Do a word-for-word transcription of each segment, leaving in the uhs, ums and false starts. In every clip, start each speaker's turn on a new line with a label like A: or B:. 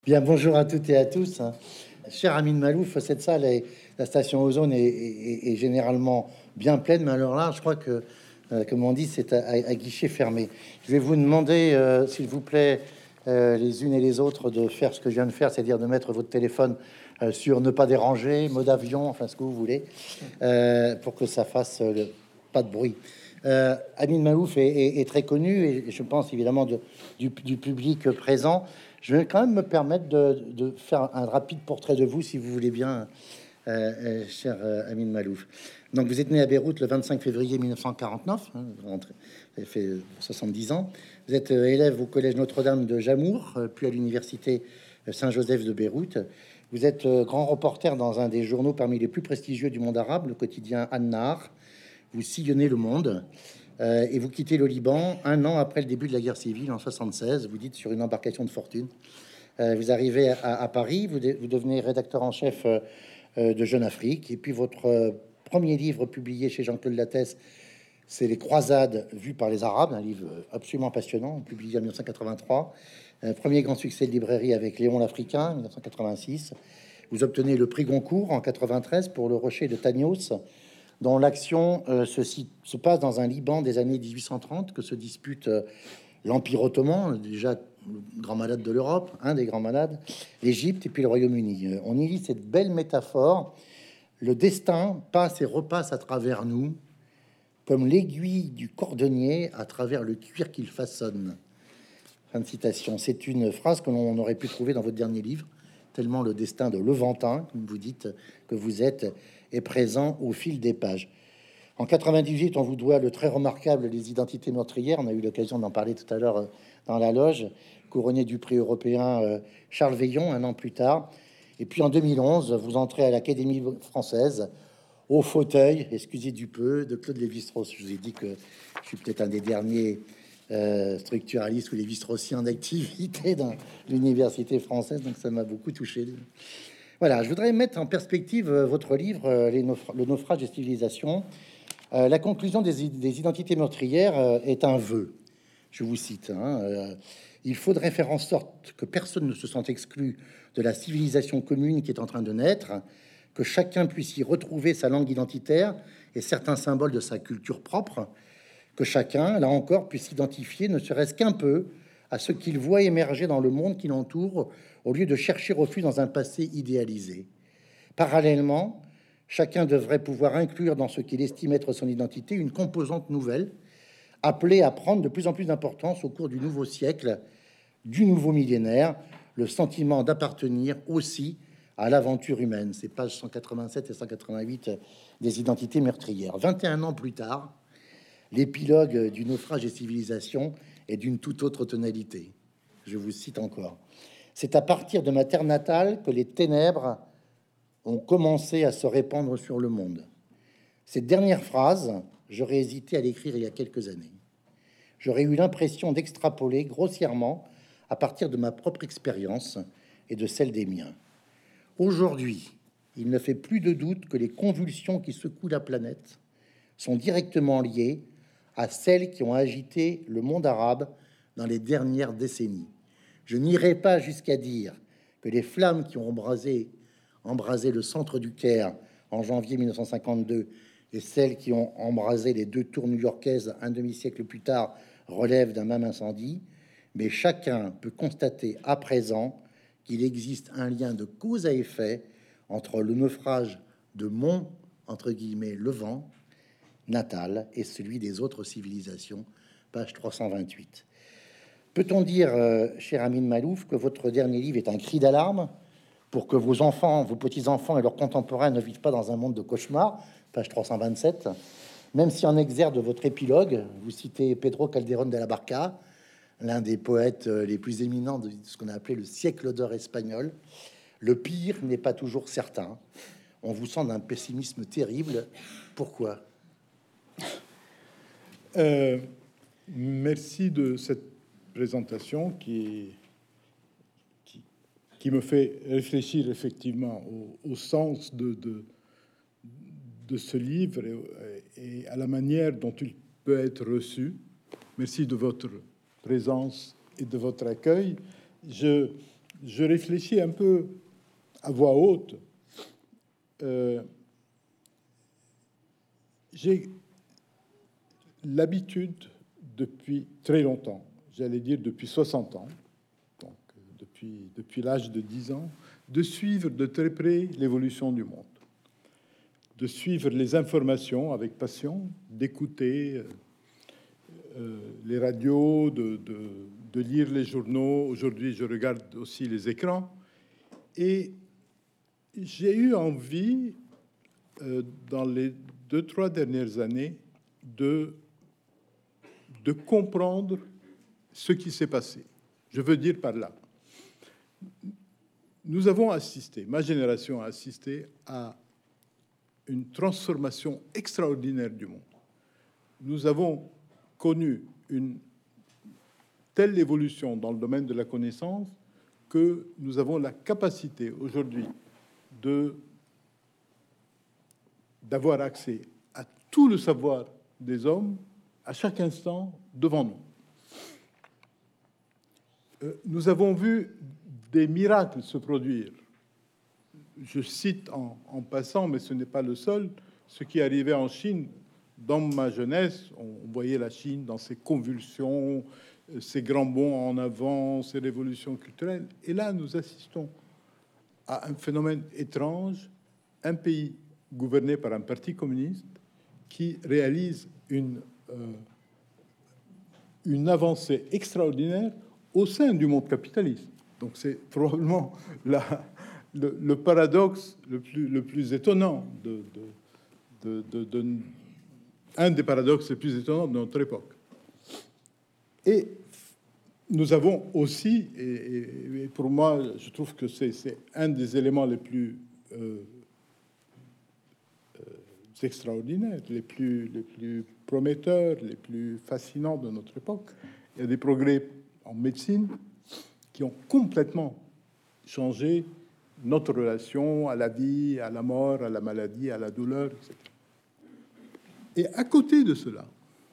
A: Bien, bonjour à toutes et à tous. Cher Amin Malouf, cette salle, est, la station Ozone, est, est- est généralement bien pleine, mais alors là, je crois que, euh, comme on dit, c'est à, à- à guichet fermé. Je vais vous demander, euh, s'il vous plaît, euh, les unes et les autres, de faire ce que je viens de faire, c'est-à-dire de mettre votre téléphone euh, sur ne pas déranger, mode avion, enfin ce que vous voulez, euh, pour que ça fasse euh, le- pas de bruit. Euh, Amin Malouf est, est- est très connu, et je pense évidemment de- du, du public présent. Je vais quand même me permettre de, de faire un rapide portrait de vous, si vous voulez bien, euh, euh, cher euh, Amin Malouf. Donc, vous êtes né à Beyrouth le vingt-cinq février mille neuf cent quarante-neuf, hein, vous rentrez- vous avez fait euh, soixante-dix ans. Vous êtes euh, élève au collège Notre-Dame de Jamour, euh, puis à l'université euh, Saint-Joseph de Beyrouth. Vous êtes euh, grand reporter dans un des journaux parmi les plus prestigieux du monde arabe, le quotidien An-Nahar. Vous sillonnez le monde. Euh, et vous quittez le Liban un an après le début de la guerre civile en soixante-seize. Vous dites sur une embarcation de fortune. Euh, vous arrivez à, à Paris, vous, de- vous devenez rédacteur en chef euh, euh, de Jeune Afrique. Et puis votre euh, premier livre publié chez Jean-Claude Lattès, c'est Les Croisades vues par les Arabes, un livre absolument passionnant, publié en mille neuf cent quatre-vingt-trois. Un premier grand succès de librairie avec Léon l'Africain, mille neuf cent quatre-vingt-six. Vous obtenez le prix Goncourt en quatre-vingt-treize pour Le Rocher de Tagnos, dont l'action euh, se, sit- se passe dans un Liban des années mille huit cent trente, que se dispute euh, l'Empire ottoman, déjà le grand malade de l'Europe, un des grands malades, l'Égypte et puis le Royaume-Uni. Euh, On y lit cette belle métaphore: le destin passe et repasse à travers nous, comme l'aiguille du cordonnier à travers le cuir qu'il façonne. Fin de citation. C'est une phrase que l'on aurait pu trouver dans votre dernier livre, tellement le destin de Levantin, comme vous dites que vous êtes, est présent au fil des pages. En quatre-vingt-dix-huit, on vous doit le très remarquable Les Identités meurtrières. On a eu l'occasion d'en parler tout à l'heure euh, dans la loge, couronné du prix européen euh, Charles Veillon un an plus tard. Et puis en deux mille onze, vous entrez à l'Académie française au fauteuil, excusez du peu, de Claude Lévi-Strauss. Je vous ai dit que je suis peut-être un des derniers euh, structuralistes ou Lévi-Straussiens en activité dans l'université française, donc ça m'a beaucoup touché. Voilà, je voudrais mettre en perspective euh, votre livre, euh, Les naufra- Le naufrage des civilisations. Euh, la conclusion des, des identités meurtrières euh, est un vœu. Je vous cite, hein, euh, il faudrait faire en sorte que personne ne se sente exclu de la civilisation commune qui est en train de naître, que chacun puisse y retrouver sa langue identitaire et certains symboles de sa culture propre, que chacun, là encore, puisse s'identifier, ne serait-ce qu'un peu, à ce qu'il voit émerger dans le monde qui l'entoure, au lieu de chercher refuge dans un passé idéalisé. Parallèlement, chacun devrait pouvoir inclure dans ce qu'il estime être son identité une composante nouvelle, appelée à prendre de plus en plus d'importance au cours du nouveau siècle, du nouveau millénaire, le sentiment d'appartenir aussi à l'aventure humaine. C'est pages cent quatre-vingt-sept et cent quatre-vingt-huit des Identités meurtrières. vingt et un ans plus tard, l'épilogue du naufrage des civilisations est d'une toute autre tonalité. Je vous cite encore: c'est à partir de ma terre natale que les ténèbres ont commencé à se répandre sur le monde. Cette dernière phrase, j'aurais hésité à l'écrire il y a quelques années. J'aurais eu l'impression d'extrapoler grossièrement à partir de ma propre expérience et de celle des miens. Aujourd'hui, il ne fait plus de doute que les convulsions qui secouent la planète sont directement liées à celles qui ont agité le monde arabe dans les dernières décennies. Je n'irai pas jusqu'à dire que les flammes qui ont embrasé, embrasé le centre du Caire en janvier mille neuf cent cinquante-deux et celles qui ont embrasé les deux tours new-yorkaises un demi-siècle plus tard relèvent d'un même incendie, mais chacun peut constater à présent qu'il existe un lien de cause à effet entre le naufrage de mon, entre guillemets, Levant natal et celui des autres civilisations. Page trois cent vingt-huit. Peut-on dire, euh, cher Amin Malouf, que votre dernier livre est un cri d'alarme pour que vos enfants, vos petits-enfants et leurs contemporains ne vivent pas dans un monde de cauchemar? Page trois cent vingt-sept. Même si en exergue de votre épilogue, vous citez Pedro Calderón de la Barca, l'un des poètes euh, les plus éminents de ce qu'on a appelé le siècle d'or espagnol, le pire n'est pas toujours certain. On vous sent d'un pessimisme terrible. Pourquoi?
B: Euh, merci de cette présentation qui, qui, qui me fait réfléchir effectivement au, au sens de, de, de ce livre et, et à la manière dont il peut être reçu. Merci de votre présence et de votre accueil. Je, je réfléchis un peu à voix haute. Euh, j'ai l'habitude depuis très longtemps, j'allais dire depuis soixante ans, donc depuis, depuis l'âge de dix ans, de suivre de très près l'évolution du monde, de suivre les informations avec passion, d'écouter euh, euh, les radios, de, de, de lire les journaux. Aujourd'hui, je regarde aussi les écrans. Et j'ai eu envie, euh, dans les deux, trois dernières années, de, de comprendre ce qui s'est passé. Je veux dire par là, nous avons assisté, ma génération a assisté à une transformation extraordinaire du monde. Nous avons connu une telle évolution dans le domaine de la connaissance que nous avons la capacité aujourd'hui de d'avoir accès à tout le savoir des hommes à chaque instant devant nous. Euh, nous avons vu des miracles se produire. Je cite en, en passant, mais ce n'est pas le seul, ce qui arrivait en Chine. Dans ma jeunesse, on voyait la Chine dans ses convulsions, ses grands bonds en avant, ses révolutions culturelles. Et là, nous assistons à un phénomène étrange, un pays gouverné par un parti communiste qui réalise une, euh, une avancée extraordinaire au sein du monde capitaliste. Donc c'est probablement la, le, le paradoxe le plus, le plus étonnant, de, de, de, de, de, un des paradoxes les plus étonnants de notre époque. Et nous avons aussi, et, et pour moi, je trouve que c'est, c'est un des éléments les plus euh, euh, extraordinaires, les plus, les plus prometteurs, les plus fascinants de notre époque. Il y a des progrès en médecine qui ont complètement changé notre relation à la vie, à la mort, à la maladie, à la douleur, et cetera. Et à côté de cela,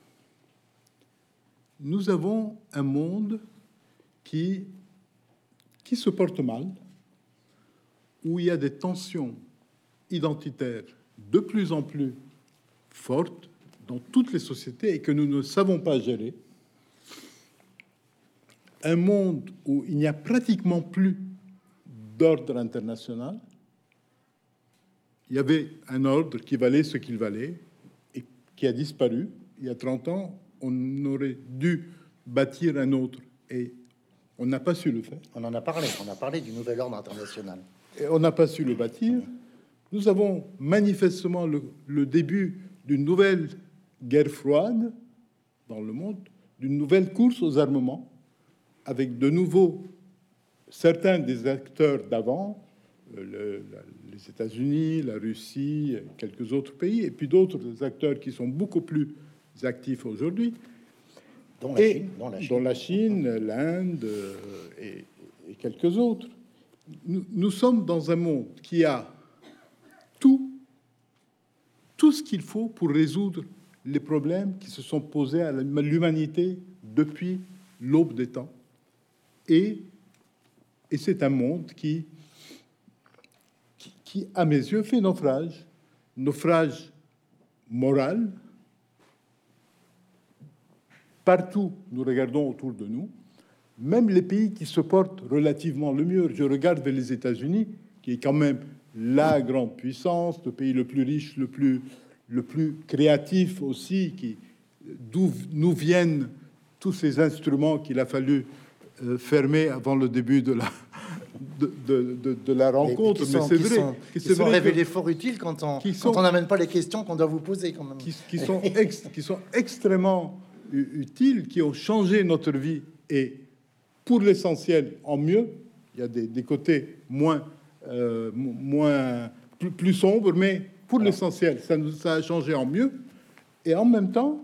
B: nous avons un monde qui, qui se porte mal, où il y a des tensions identitaires de plus en plus fortes dans toutes les sociétés et que nous ne savons pas gérer. Un monde où il n'y a pratiquement plus d'ordre international. Il y avait un ordre qui valait ce qu'il valait et qui a disparu. Il y a trente ans, on aurait dû bâtir un autre et on n'a pas su le faire.
A: On en a parlé, on a parlé du nouvel ordre international.
B: Et on n'a pas su le bâtir. Nous avons manifestement le, le début d'une nouvelle guerre froide dans le monde, d'une nouvelle course aux armements, avec de nouveau certains des acteurs d'avant, le, la, les États-Unis, la Russie, quelques autres pays, et puis d'autres acteurs qui sont beaucoup plus actifs aujourd'hui,
A: dont la Chine, dont la Chine,
B: dont la Chine, l'Inde euh, et, et quelques autres. Nous, nous sommes dans un monde qui a tout, tout ce qu'il faut pour résoudre les problèmes qui se sont posés à l'humanité depuis l'aube des temps. Et, et c'est un monde qui, qui, qui, à mes yeux, fait naufrage, naufrage moral. Partout, nous regardons autour de nous, même les pays qui se portent relativement le mieux. Je regarde vers les États-Unis, qui est quand même la grande puissance, le pays le plus riche, le plus, le plus créatif aussi, qui, d'où nous viennent tous ces instruments qu'il a fallu euh, fermer avant le début de la, de, de, de, de la rencontre.
A: Sont,
B: mais c'est
A: qui
B: vrai,
A: sont,
B: qui
A: sont
B: vrai
A: révélés
B: que,
A: fort utiles quand on
B: sont,
A: quand on n'amène pas les questions qu'on doit vous poser quand même.
B: Qui, qui, sont, ex, qui sont extrêmement utiles, qui ont changé notre vie et pour l'essentiel en mieux. Il y a des, des côtés moins, euh, moins plus, plus sombres, mais pour voilà. l'essentiel, ça nous ça a changé en mieux. Et en même temps,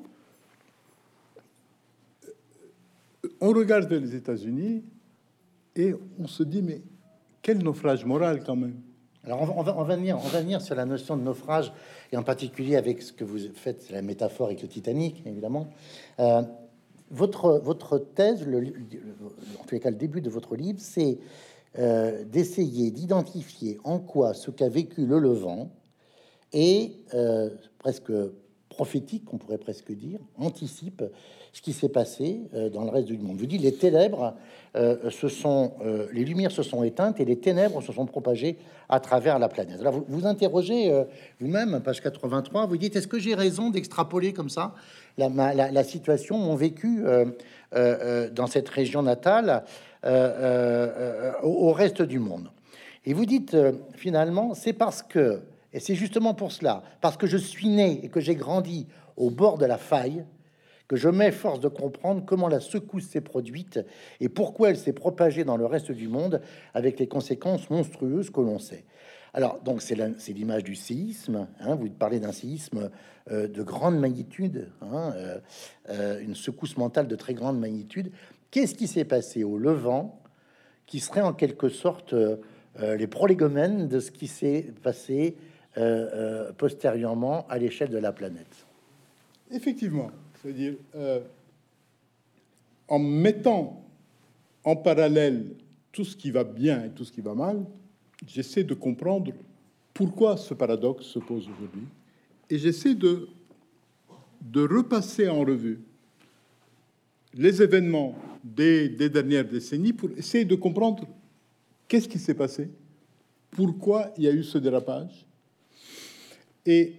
B: on regarde vers les États-Unis et on se dit mais quel naufrage moral quand même.
A: Alors on va, on va, on va venir, on va venir sur la notion de naufrage et en particulier avec ce que vous faites, la métaphore avec le Titanic, évidemment. Euh, votre votre thèse, le, le, en tous les cas le début de votre livre, c'est euh, d'essayer d'identifier en quoi ce qu'a vécu le Levant est euh, presque prophétique, on pourrait presque dire, anticipe ce qui s'est passé euh, dans le reste du monde. Je vous dis, les ténèbres, euh, se sont, euh, les lumières se sont éteintes et les ténèbres se sont propagées à travers la planète. Alors vous vous interrogez euh, vous-même, page quatre-vingt-trois, vous dites, est-ce que j'ai raison d'extrapoler comme ça la, ma- la, la situation, mon vécu euh, euh, euh, dans cette région natale euh, euh, euh, au, au reste du monde? Et vous dites, euh, finalement, c'est parce que, et c'est justement pour cela, parce que je suis né et que j'ai grandi au bord de la faille, que je m'efforce de comprendre comment la secousse s'est produite et pourquoi elle s'est propagée dans le reste du monde avec les conséquences monstrueuses que l'on sait. Alors, donc, c'est la- c'est l'image du séisme. Hein, vous parlez d'un séisme euh, de grande magnitude, hein, euh, euh, une secousse mentale de très grande magnitude. Qu'est-ce qui s'est passé au Levant qui serait en quelque sorte euh, euh, les prolégomènes de ce qui s'est passé euh, euh, postérieurement à l'échelle de la planète?
B: Effectivement, c'est-à-dire euh, en mettant en parallèle tout ce qui va bien et tout ce qui va mal, j'essaie de comprendre pourquoi ce paradoxe se pose aujourd'hui, et j'essaie de, de repasser en revue les événements des, des dernières décennies pour essayer de comprendre qu'est-ce qui s'est passé, pourquoi il y a eu ce dérapage. Et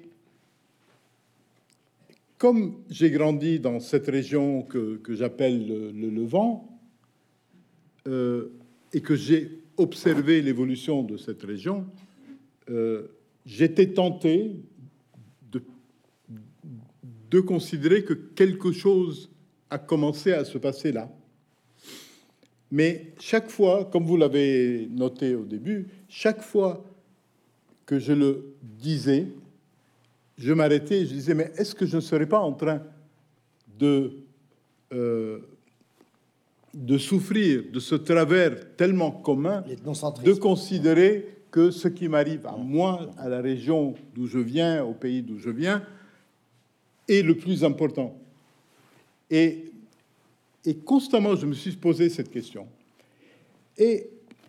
B: comme j'ai grandi dans cette région que, que j'appelle le, le Levant, euh, et que j'ai observé l'évolution de cette région, euh, j'étais tenté de, de considérer que quelque chose a commencé à se passer là. Mais chaque fois, comme vous l'avez noté au début, chaque fois que je le disais, je m'arrêtais et je disais, mais est-ce que je ne serais pas en train de, euh, de souffrir de ce travers tellement commun, de considérer que ce qui m'arrive à moi, à la région d'où je viens, au pays d'où je viens, est le plus important. Et, et constamment, je me suis posé cette question. Et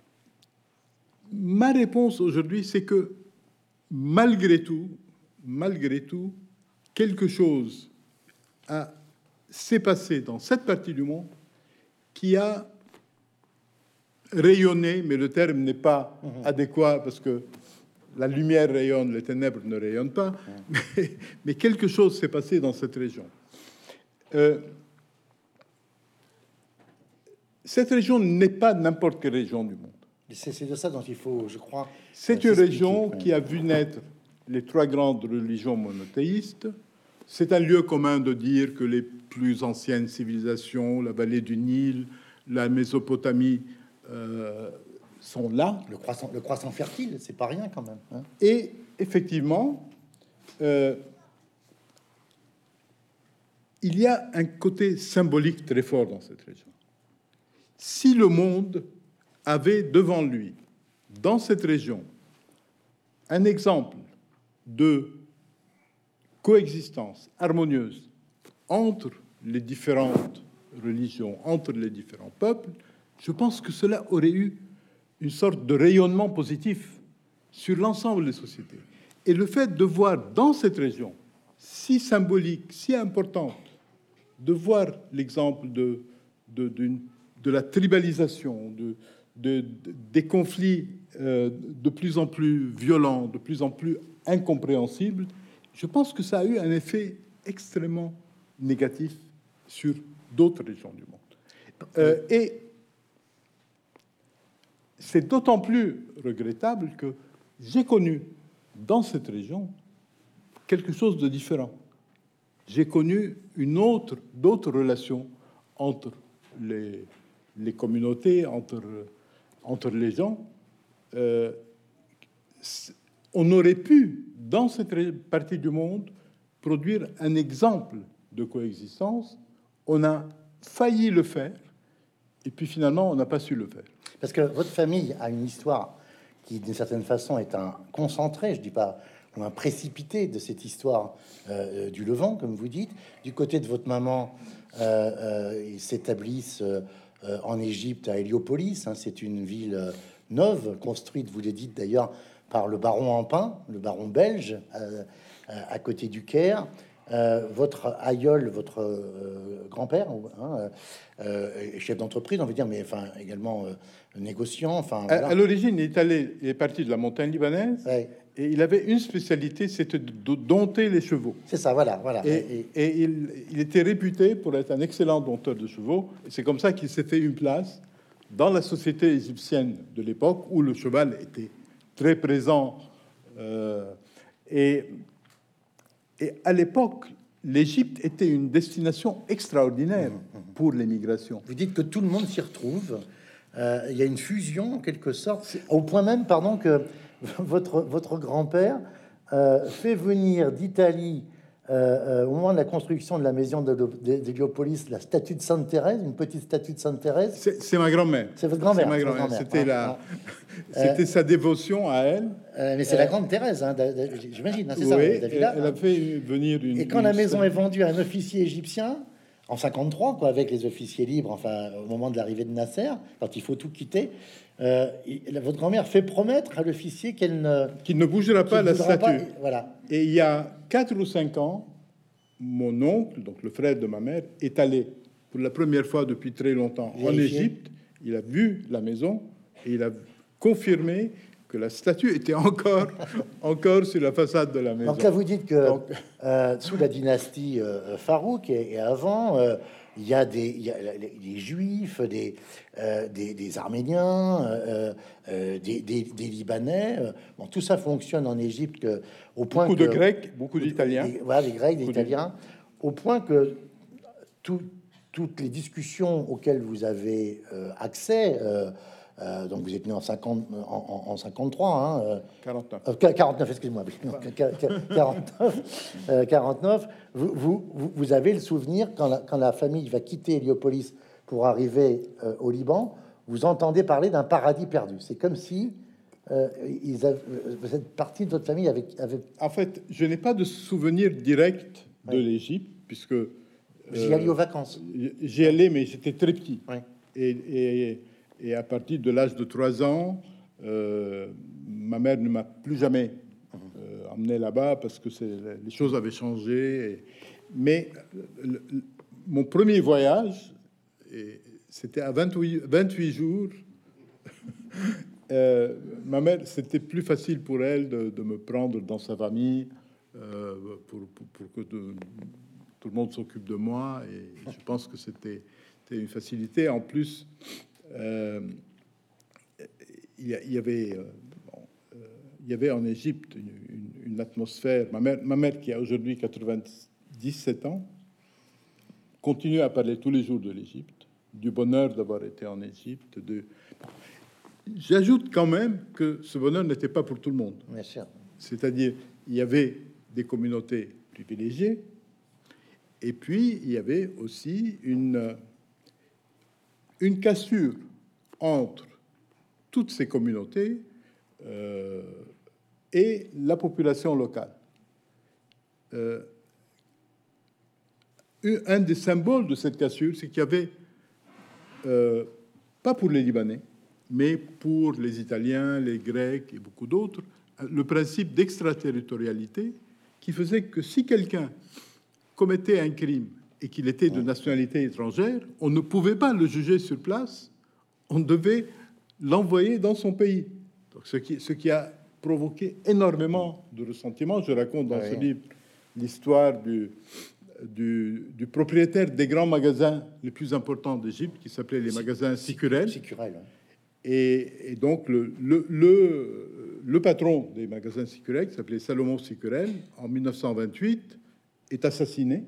B: ma réponse aujourd'hui, c'est que malgré tout, malgré tout, quelque chose a, s'est passé dans cette partie du monde qui a rayonné, mais le terme n'est pas mmh. adéquat parce que la lumière rayonne, les ténèbres ne rayonnent pas, mmh. mais, mais quelque chose s'est passé dans cette région. Euh, cette région n'est pas n'importe quelle région du monde.
A: C'est de ça dont il faut, je crois...
B: C'est une région qui a vu naître les trois grandes religions monothéistes. C'est un lieu commun de dire que les plus anciennes civilisations, la vallée du Nil, la Mésopotamie, euh, sont là.
A: Le croissant, le croissant fertile, c'est pas rien quand même. Hein.
B: Et effectivement, euh, il y a un côté symbolique très fort dans cette région. Si le monde avait devant lui, dans cette région, un exemple de coexistence harmonieuse entre les différentes religions, entre les différents peuples, je pense que cela aurait eu une sorte de rayonnement positif sur l'ensemble des sociétés. Et le fait de voir dans cette région, si symbolique, si importante, de voir l'exemple de, de, de, de la tribalisation, de, de, de, des conflits euh, de plus en plus violents, de plus en plus incompréhensibles, je pense que ça a eu un effet extrêmement négatif sur d'autres régions du monde. Euh, et c'est d'autant plus regrettable que j'ai connu dans cette région quelque chose de différent. J'ai connu une autre, d'autres relations entre les, les communautés, entre, entre les gens. Euh, on aurait pu, dans cette partie du monde, produire un exemple de coexistence. On a failli le faire, et puis finalement, on n'a pas su le faire.
A: Parce que votre famille a une histoire qui, d'une certaine façon, est un concentré, je dis pas, ou un précipité de cette histoire euh, du Levant, comme vous dites. Du côté de votre maman, euh, euh, ils s'établissent euh, en Égypte, à Héliopolis. Hein, c'est une ville neuve, construite, vous le dites d'ailleurs, par le baron Empin, le baron belge, euh, à côté du Caire. Euh, votre aïeul, votre euh, grand-père, hein, euh, chef d'entreprise, on veut dire, mais enfin également euh, négociant. Enfin,
B: à,
A: voilà.
B: à l'origine, il est allé, il est parti de la montagne libanaise,
A: Ouais.
B: et il avait une spécialité, c'était de dompter les chevaux.
A: C'est ça, voilà, voilà.
B: Et, et, et il, il était réputé pour être un excellent dompteur de chevaux. Et c'est comme ça qu'il s'est fait une place dans la société égyptienne de l'époque, où le cheval était très présent. Euh, et Et à l'époque, l'Égypte était une destination extraordinaire pour l'émigration.
A: Vous dites que tout le monde s'y retrouve. Euh, il y a une fusion, en quelque sorte, au point même, pardon, que votre, votre grand-père euh, fait venir d'Italie, euh, euh, au moment de la construction de la maison d'Héliopolis, la statue de Sainte Thérèse, une petite statue de Sainte Thérèse.
B: C'est ma grand-mère.
A: C'est votre grand-mère.
B: Grand
A: grand
B: C'était
A: ah,
B: la... C'était euh, sa dévotion à elle.
A: Euh, mais c'est euh, la grande Thérèse, hein, j'imagine. Hein, c'est oui, ça,
B: elle, elle a fait venir une.
A: Et quand
B: une
A: la maison est vendue à un officier égyptien en cinquante-trois, quoi, avec les officiers libres, enfin au moment de l'arrivée de Nasser, quand il faut tout quitter, euh, il, votre grand-mère fait promettre à l'officier qu'elle ne
B: qu'il ne bougera pas la statue. Pas,
A: voilà.
B: Et il y a quatre ou cinq ans, mon oncle, donc le frère de ma mère, est allé pour la première fois depuis très longtemps Vérifier. en Égypte. Il a vu la maison et il a confirmé que la statue était encore, encore sur la façade de la maison.
A: Donc là, vous dites que Donc, euh, sous la dynastie euh, Farouk et, et avant, euh, il y a des, il y a des Juifs, des, euh, des, des Arméniens, euh, euh, des, des, des Libanais. Bon, tout ça fonctionne en Égypte que, au point
B: beaucoup
A: que,
B: de Grecs, beaucoup d'Italiens.
A: Voilà, des Grecs, des Italiens, au point que tout, toutes les discussions auxquelles vous avez euh, accès. Euh, Euh, donc vous êtes né en, cinquante, en, en, en cinquante-trois, hein, euh,
B: quarante-neuf.
A: Euh, quarante-neuf, excusez-moi, quarante-neuf, euh, quarante-neuf. Vous, vous, vous avez le souvenir quand la, quand la famille va quitter Héliopolis pour arriver euh, au Liban, vous entendez parler d'un paradis perdu. C'est comme si euh, ils avaient, cette partie de votre famille avait, avait...
B: En fait, je n'ai pas de souvenir direct de ouais. l'Égypte puisque euh,
A: j'y allais aux vacances.
B: J'y allais, mais j'étais très petit.
A: Ouais.
B: Et, et Et à partir de l'âge de trois ans, euh, ma mère ne m'a plus jamais euh, emmené là-bas parce que les choses avaient changé. Et, mais le, le, mon premier voyage, c'était à vingt-huit, vingt-huit jours. euh, ma mère, c'était plus facile pour elle de, de me prendre dans sa famille euh, pour, pour, pour que de, tout le monde s'occupe de moi. Et je pense que c'était une facilité. En plus, Euh, il, y, y avait, euh, bon, euh, il y avait en Égypte une, une, une atmosphère. Ma mère, ma mère qui a aujourd'hui quatre-vingt-dix-sept ans, continue à parler tous les jours de l'Égypte, du bonheur d'avoir été en Égypte. De... J'ajoute quand même que ce bonheur n'était pas pour tout le monde. C'est-à-dire, il y avait des communautés privilégiées, et puis il y avait aussi une une cassure entre toutes ces communautés euh, et la population locale. Euh, un des symboles de cette cassure, c'est qu'il y avait, euh, pas pour les Libanais, mais pour les Italiens, les Grecs et beaucoup d'autres, le principe d'extraterritorialité qui faisait que si quelqu'un commettait un crime et qu'il était de nationalité étrangère, on ne pouvait pas le juger sur place, on devait l'envoyer dans son pays. Donc, ce, qui, ce qui a provoqué énormément de ressentiment. Je raconte dans oui. ce livre l'histoire du, du, du propriétaire des grands magasins les plus importants d'Égypte, qui s'appelaient les magasins Sicurel.
A: Sicurel.
B: Et, et donc, le, le, le, le patron des magasins Sicurel, qui s'appelait Salomon Sicurel, en mille neuf cent vingt-huit, est assassiné.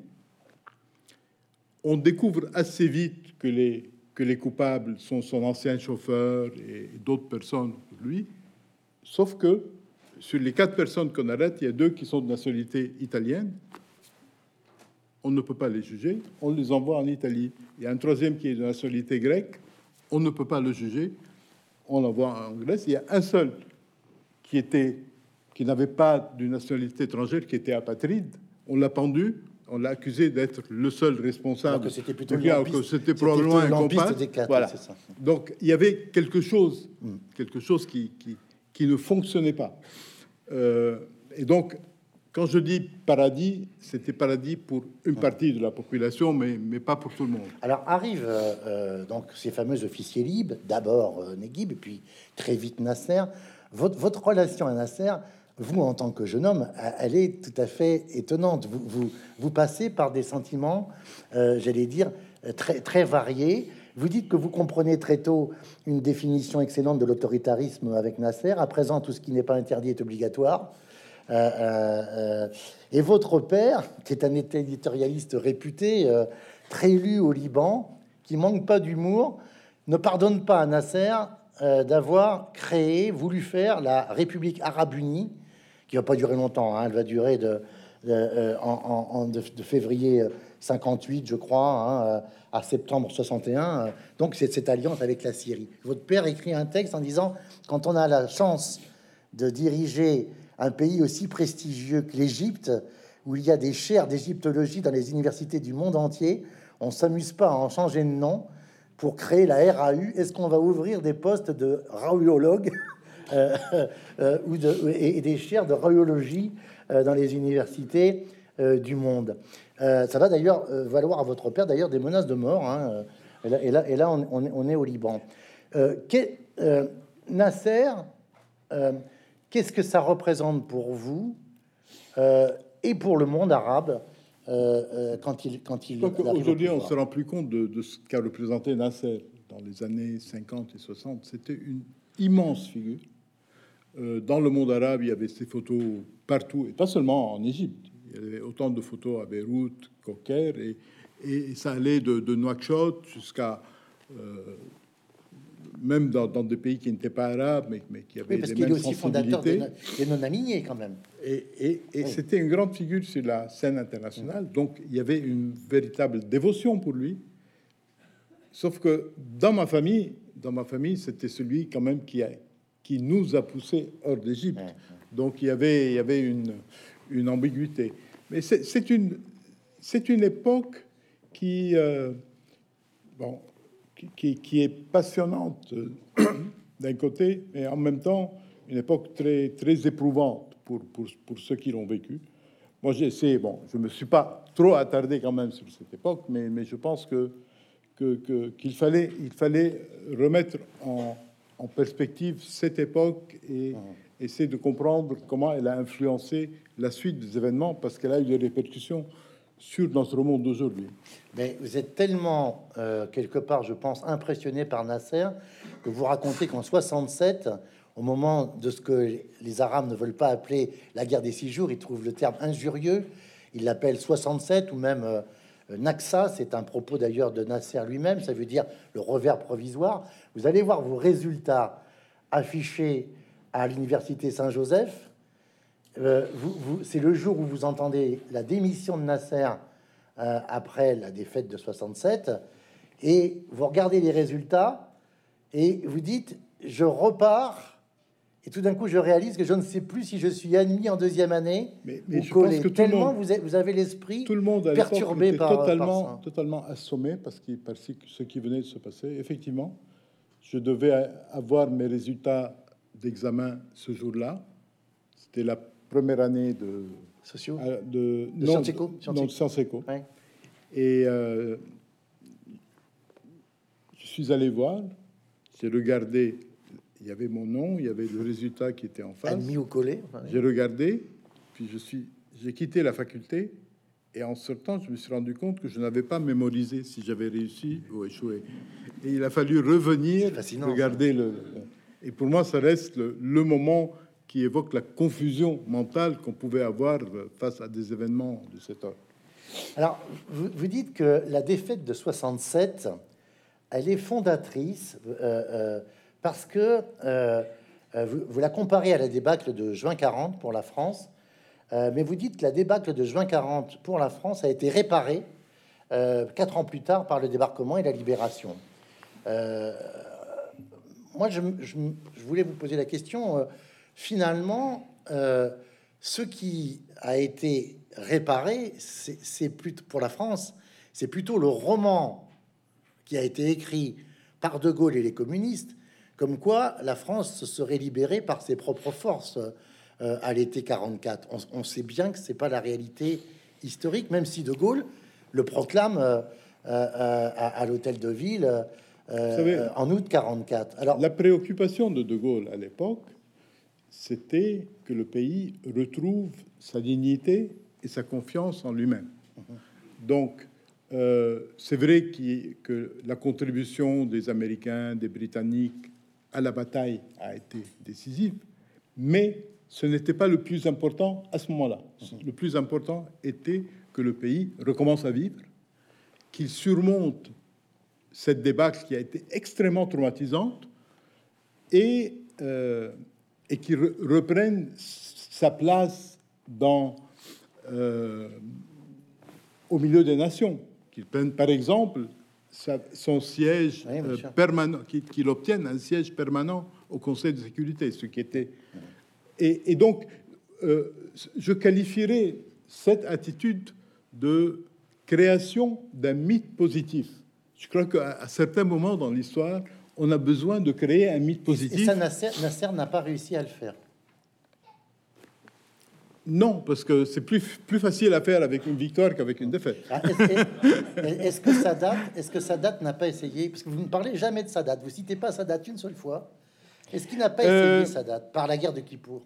B: On découvre assez vite que les, que les coupables sont son ancien chauffeur et d'autres personnes pour lui, sauf que sur les quatre personnes qu'on arrête, il y a deux qui sont de nationalité italienne. On ne peut pas les juger, on les envoie en Italie. Il y a un troisième qui est de nationalité grecque, on ne peut pas le juger, on l'envoie en Grèce. Il y a un seul qui était, qui n'avait pas d'une nationalité étrangère, qui était apatride, on l'a pendu on l'a accusé d'être le seul responsable.
A: Alors que c'était plutôt
B: de cas, que c'était probablement un compas.
A: Des quatre,
B: voilà.
A: C'est ça.
B: Donc il y avait quelque chose, mm. quelque chose qui, qui, qui ne fonctionnait pas. Euh, et donc, quand je dis paradis, c'était paradis pour une partie de la population, mais, mais pas pour tout le monde.
A: Alors arrivent euh, euh, donc ces fameux officiers libres, d'abord euh, Neguib, et puis très vite Nasser. Votre, votre relation à Nasser, vous en tant que jeune homme, elle est tout à fait étonnante. Vous, vous, vous passez par des sentiments, euh, j'allais dire, très, très variés. Vous dites que vous comprenez très tôt une définition excellente de l'autoritarisme avec Nasser. À présent, tout ce qui n'est pas interdit est obligatoire. Euh, euh, euh, et votre père, qui est un éditorialiste réputé, euh, très lu au Liban, qui manque pas d'humour, ne pardonne pas à Nasser euh, d'avoir créé, voulu faire la République arabe unie, qui va pas durer longtemps, hein, elle va durer de, de, euh, en, en, de, de février cinquante-huit, je crois, hein, à septembre soixante et un. Donc c'est cette alliance avec la Syrie. Votre père écrit un texte en disant, quand on a la chance de diriger un pays aussi prestigieux que l'Égypte, où il y a des chaires d'égyptologie dans les universités du monde entier, on s'amuse pas à en changer de nom pour créer la R A U. Est-ce qu'on va ouvrir des postes de raoulologue euh, euh, ou de, et, et des chaires de raoulologie euh, dans les universités euh, du monde? euh, Ça va d'ailleurs euh, valoir à votre père d'ailleurs des menaces de mort. Hein. Et là, et là, et là on, on, est, on est au Liban. Euh, euh, Nasser... Euh, Qu'est-ce que ça représente pour vous euh, et pour le monde arabe euh, euh, quand il quand il
B: aujourd'hui on se rend plus compte de, de ce qu'a représenté Nasser dans les années cinquante et soixante. C'était une immense figure. Euh, dans le monde arabe, il y avait ces photos partout, et pas seulement en Égypte. Il y avait autant de photos à Beyrouth qu'au Caire, et, et ça allait de, de Nouakchott jusqu'à euh, même dans, dans des pays qui n'étaient pas arabes, mais, mais qui avaient
A: oui, parce
B: les
A: qu'il
B: mêmes
A: est aussi fondateur des, des non-alignés quand même.
B: Et, et, et oui. C'était une grande figure sur la scène internationale, mmh. Donc il y avait une véritable dévotion pour lui. Sauf que dans ma famille, dans ma famille, c'était celui quand même qui a, qui nous a poussés hors d'Égypte. Mmh. Donc il y avait, il y avait une, une ambiguïté. Mais c'est, c'est une, c'est une époque qui, euh, bon. Qui, qui est passionnante d'un côté, mais en même temps une époque très très éprouvante pour pour, pour ceux qui l'ont vécu. Moi, j'ai essayé. Bon, je me suis pas trop attardé quand même sur cette époque, mais mais je pense que que, que qu'il fallait il fallait remettre en, en perspective cette époque et mmh. essayer de comprendre comment elle a influencé la suite des événements, parce qu'elle a eu des répercussions sur notre monde d'aujourd'hui.
A: Mais vous êtes tellement, euh, quelque part, je pense, impressionné par Nasser, que vous racontez qu'en soixante-sept, au moment de ce que les Arabes ne veulent pas appeler la guerre des six jours, ils trouvent le terme injurieux, ils l'appellent soixante-sept, ou même euh, Naksa, c'est un propos d'ailleurs de Nasser lui-même, ça veut dire le revers provisoire. Vous allez voir vos résultats affichés à l'université Saint-Joseph. Euh, vous, vous, c'est le jour où vous entendez la démission de Nasser euh, après la défaite de soixante-sept, et vous regardez les résultats et vous dites je repars, et tout d'un coup je réalise que je ne sais plus si je suis admis en deuxième année
B: mais, mais
A: ou
B: je
A: collé.
B: pense que
A: Tellement
B: monde,
A: vous, avez, vous avez l'esprit
B: tout le monde
A: perturbé par
B: totalement
A: par
B: totalement assommé parce que par ce qui venait de se passer. Effectivement, je devais avoir mes résultats d'examen ce jour-là. C'était la première année de
A: sociaux,
B: euh, de,
A: de
B: non,
A: Sciences Éco,
B: non, de Sciences Éco.
A: Ouais.
B: Et euh, je suis allé voir, j'ai regardé, il y avait mon nom, il y avait le résultat qui était en face.
A: Admis ou collé. Ouais.
B: J'ai regardé, puis je suis, j'ai quitté la faculté, et en sortant, je me suis rendu compte que je n'avais pas mémorisé si j'avais réussi ou échoué. Et il a fallu revenir, regarder le, le. Et pour moi, ça reste le, le moment qui évoque la confusion mentale qu'on pouvait avoir face à des événements de cet ordre.
A: Alors, vous, vous dites que la défaite de soixante-sept, elle est fondatrice euh, euh, parce que euh, vous, vous la comparez à la débâcle de juin quarante pour la France, euh, mais vous dites que la débâcle de juin quarante pour la France a été réparée euh, quatre ans plus tard par le débarquement et la libération. Euh, moi, je, je, je voulais vous poser la question... Euh, Finalement, euh, ce qui a été réparé, c'est plutôt pour la France, c'est plutôt le roman qui a été écrit par De Gaulle et les communistes, comme quoi la France se serait libérée par ses propres forces euh, à l'été quarante-quatre. On, on sait bien que c'est pas la réalité historique, même si De Gaulle le proclame euh, euh, à, à l'hôtel de ville euh, savez, en août quarante-quatre. Alors,
B: la préoccupation de De Gaulle à l'époque, c'était que le pays retrouve sa dignité et sa confiance en lui-même. Uh-huh. Donc, euh, c'est vrai qu'il, que la contribution des Américains, des Britanniques à la bataille a été décisive, mais ce n'était pas le plus important à ce moment-là. Uh-huh. Le plus important était que le pays recommence à vivre, qu'il surmonte cette débâcle qui a été extrêmement traumatisante et, euh, et qu'il re- reprenne sa place dans, euh, au milieu des nations. Qu'il prenne, par exemple, sa, son siège oui, euh, permanent, qu'il, qu'il obtienne un siège permanent au Conseil de sécurité, ce qui était... Et, et donc, euh, je qualifierais cette attitude de création d'un mythe positif. Je crois qu'à certains moments dans l'histoire, on a besoin de créer un mythe positif.
A: Et ça, Nasser, Nasser n'a pas réussi à le faire.
B: Non, parce que c'est plus, plus facile à faire avec une victoire qu'avec une défaite.
A: Ah, est-ce, est, est-ce que Sadat, est-ce que Sadat n'a pas essayé? Parce que vous ne parlez jamais de Sadat. Vous citez pas Sadat une seule fois. Est-ce qu'il n'a pas essayé euh, Sadat par la guerre de Kippour?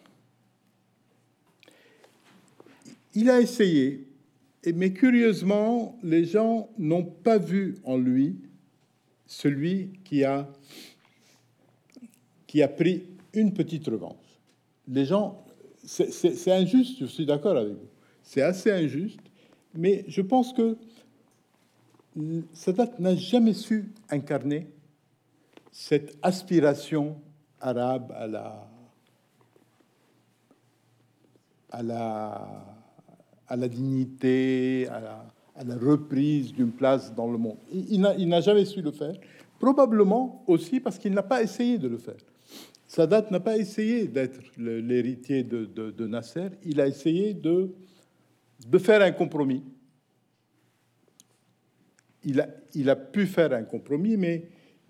B: Il a essayé. Mais curieusement, les gens n'ont pas vu en lui celui qui a, qui a pris une petite revanche. Les gens, c'est, c'est, c'est injuste, je suis d'accord avec vous. C'est assez injuste, mais je pense que Sadat n'a jamais su incarner cette aspiration arabe à la... à la à la dignité, à la, à la reprise d'une place dans le monde. Il, il, n'a, il n'a jamais su le faire, probablement aussi parce qu'il n'a pas essayé de le faire. Sadat n'a pas essayé d'être le, l'héritier de, de, de Nasser, il a essayé de, de faire un compromis. Il a, il a pu faire un compromis, mais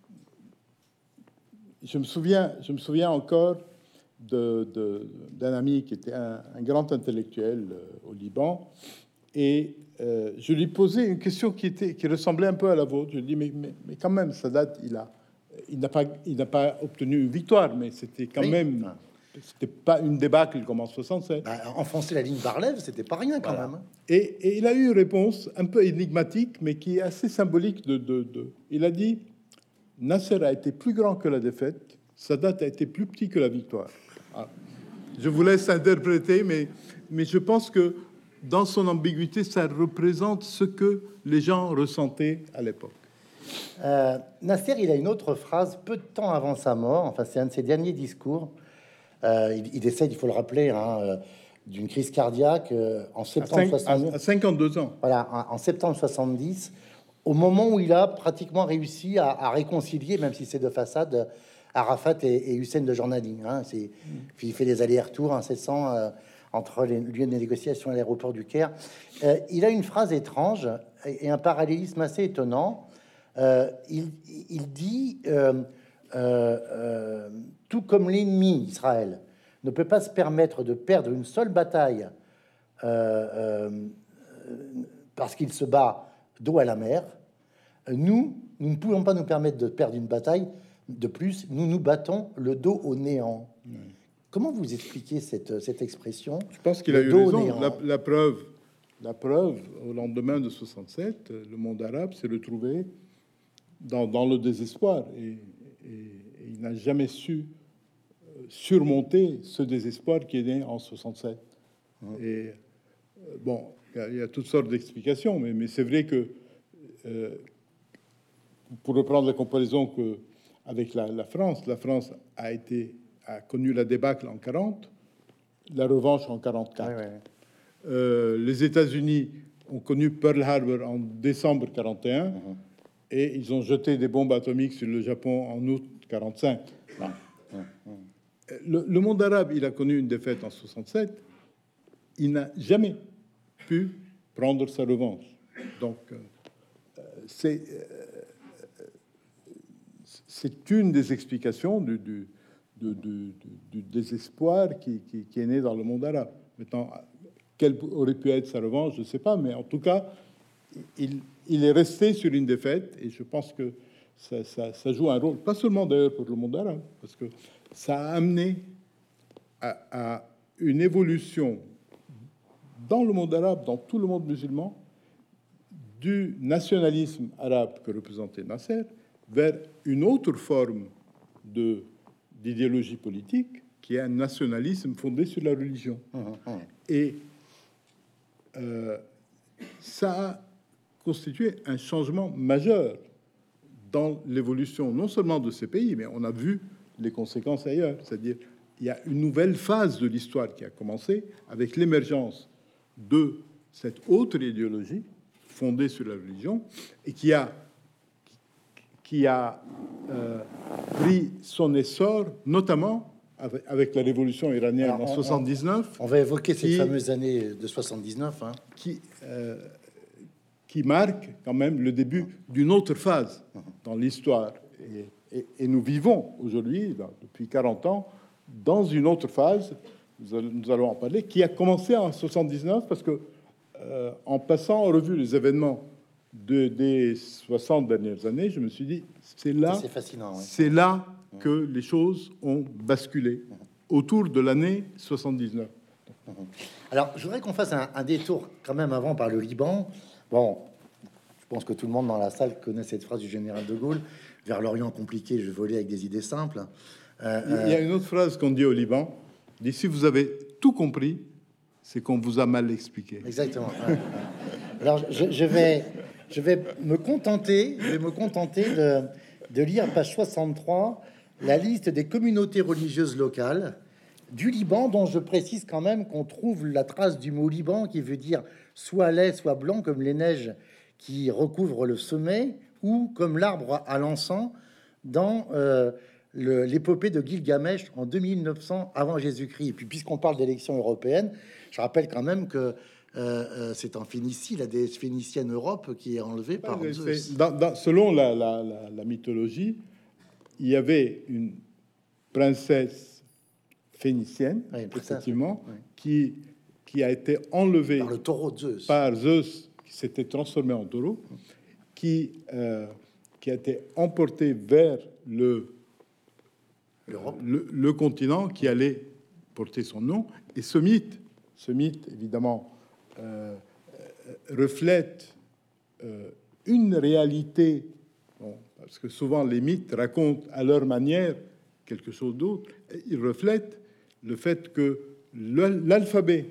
B: je me souviens, je me souviens encore De, de, d'un ami qui était un, un grand intellectuel euh, au Liban, et euh, je lui posais une question qui, était, qui ressemblait un peu à la vôtre. Je lui dis, mais, mais, mais quand même, Sadat, il, a, il, n'a pas, il n'a pas obtenu une victoire, mais c'était quand oui. même... C'était pas une débâcle comme en soixante-sept.
A: Bah, enfoncer la ligne Bar-Lev, c'était pas rien quand voilà. même.
B: Et, et il a eu une réponse un peu énigmatique, mais qui est assez symbolique. De, de, de... Il a dit, Nasser a été plus grand que la défaite, Sadat a été plus petit que la victoire. Ah, je vous laisse interpréter, mais, mais je pense que dans son ambiguïté, ça représente ce que les gens ressentaient à l'époque.
A: Euh, Nasser, il a une autre phrase peu de temps avant sa mort, enfin c'est un de ses derniers discours. Euh, il, il décède, il faut le rappeler, hein, euh, d'une crise cardiaque euh, en septembre soixante-dix.
B: À cinquante-deux ans.
A: Voilà, en, en septembre soixante-dix, au moment où il a pratiquement réussi à, à réconcilier, même si c'est de façade, Arafat et, et Hussein de Jornadi. Hein, c'est, mmh. Il fait des allers-retours incessants euh, entre les lieux de négociation à l'aéroport du Caire. Euh, il a une phrase étrange et, et un parallélisme assez étonnant. Euh, il, il dit euh, euh, euh, tout comme l'ennemi, Israël, ne peut pas se permettre de perdre une seule bataille euh, euh, parce qu'il se bat dos à la mer, nous, nous ne pouvons pas nous permettre de perdre une bataille. De plus, nous nous battons le dos au néant. Mmh. Comment vous expliquez cette, cette expression?
B: Je pense qu'il a eu raison. La, la, preuve, la preuve, au lendemain de soixante-sept, le monde arabe s'est retrouvé dans, dans le désespoir. Et, et, et il n'a jamais su surmonter ce désespoir qui est né en soixante-sept. Mmh. Et bon, il y, y a toutes sortes d'explications, mais, mais c'est vrai que, euh, pour reprendre la comparaison que avec la, la France, la France a été a connu la débâcle en quarante, la revanche en quarante-quatre. Ouais, ouais. Euh, les États-Unis ont connu Pearl Harbor en décembre quarante et un, uh-huh. et ils ont jeté des bombes atomiques sur le Japon en août quarante-cinq. Uh-huh. le, le monde arabe, il a connu une défaite en soixante-sept. Il n'a jamais pu prendre sa revanche. Donc, euh, c'est euh, c'est une des explications du, du, du, du, du désespoir qui, qui, qui est né dans le monde arabe. Maintenant, quelle aurait pu être sa revanche, je ne sais pas, mais en tout cas, il, il est resté sur une défaite, et je pense que ça, ça, ça joue un rôle, pas seulement d'ailleurs pour le monde arabe, parce que ça a amené à, à une évolution dans le monde arabe, dans tout le monde musulman, du nationalisme arabe que représentait Nasser vers une autre forme de, d'idéologie politique, qui est un nationalisme fondé sur la religion. Mmh, mmh. Et euh, ça a constitué un changement majeur dans l'évolution, non seulement de ces pays, mais on a vu les conséquences ailleurs. C'est-à-dire, il y a une nouvelle phase de l'histoire qui a commencé avec l'émergence de cette autre idéologie fondée sur la religion et qui a, qui a euh, pris son essor, notamment avec, avec la révolution iranienne. Alors, en soixante-dix-neuf.
A: On, on va évoquer ces fameuses années de soixante-dix-neuf. Hein.
B: Qui, euh, qui marque quand même le début d'une autre phase dans l'histoire. Et, et, et nous vivons aujourd'hui, depuis quarante ans, dans une autre phase, nous allons, nous allons en parler, qui a commencé en soixante-dix-neuf, parce que euh, en passant en revue les événements de, des soixante dernières années, je me suis dit, c'est là,
A: c'est fascinant, oui.
B: c'est là que les choses ont basculé, autour de l'année soixante-dix-neuf.
A: Alors, je voudrais qu'on fasse un, un détour quand même avant par le Liban. Bon, je pense que tout le monde dans la salle connaît cette phrase du général de Gaulle, « Vers l'Orient compliqué, je volais avec des idées simples ».
B: Euh, Il y a une autre phrase qu'on dit au Liban, dit, si vous avez tout compris, c'est qu'on vous a mal expliqué.
A: Exactement. Ouais, ouais. Alors, je, je, vais, je vais me contenter, je vais me contenter de, de lire page soixante-trois, la liste des communautés religieuses locales du Liban, dont je précise quand même qu'on trouve la trace du mot Liban, qui veut dire soit lait, soit blanc, comme les neiges qui recouvrent le sommet, ou comme l'arbre à l'encens dans euh, l'épopée de Gilgamesh en deux mille neuf cents avant Jésus-Christ. Et puis, puisqu'on parle d'élections européennes, je rappelle quand même que euh, euh, c'est en Phénicie, la déesse phénicienne Europe, qui est enlevée par
B: ouais,
A: Zeus.
B: Dans, dans, selon la, la, la, la mythologie, il y avait une princesse phénicienne, ouais, effectivement, ouais. qui, qui a été enlevée
A: par le taureau de Zeus,
B: par Zeus, qui s'était transformé en taureau, qui, euh, qui a été emporté vers le, le, le continent qui allait porter son nom. Et ce mythe, ce mythe évidemment, euh, reflète euh, une réalité, bon, parce que souvent les mythes racontent à leur manière quelque chose d'autre. Ils reflètent le fait que l'alphabet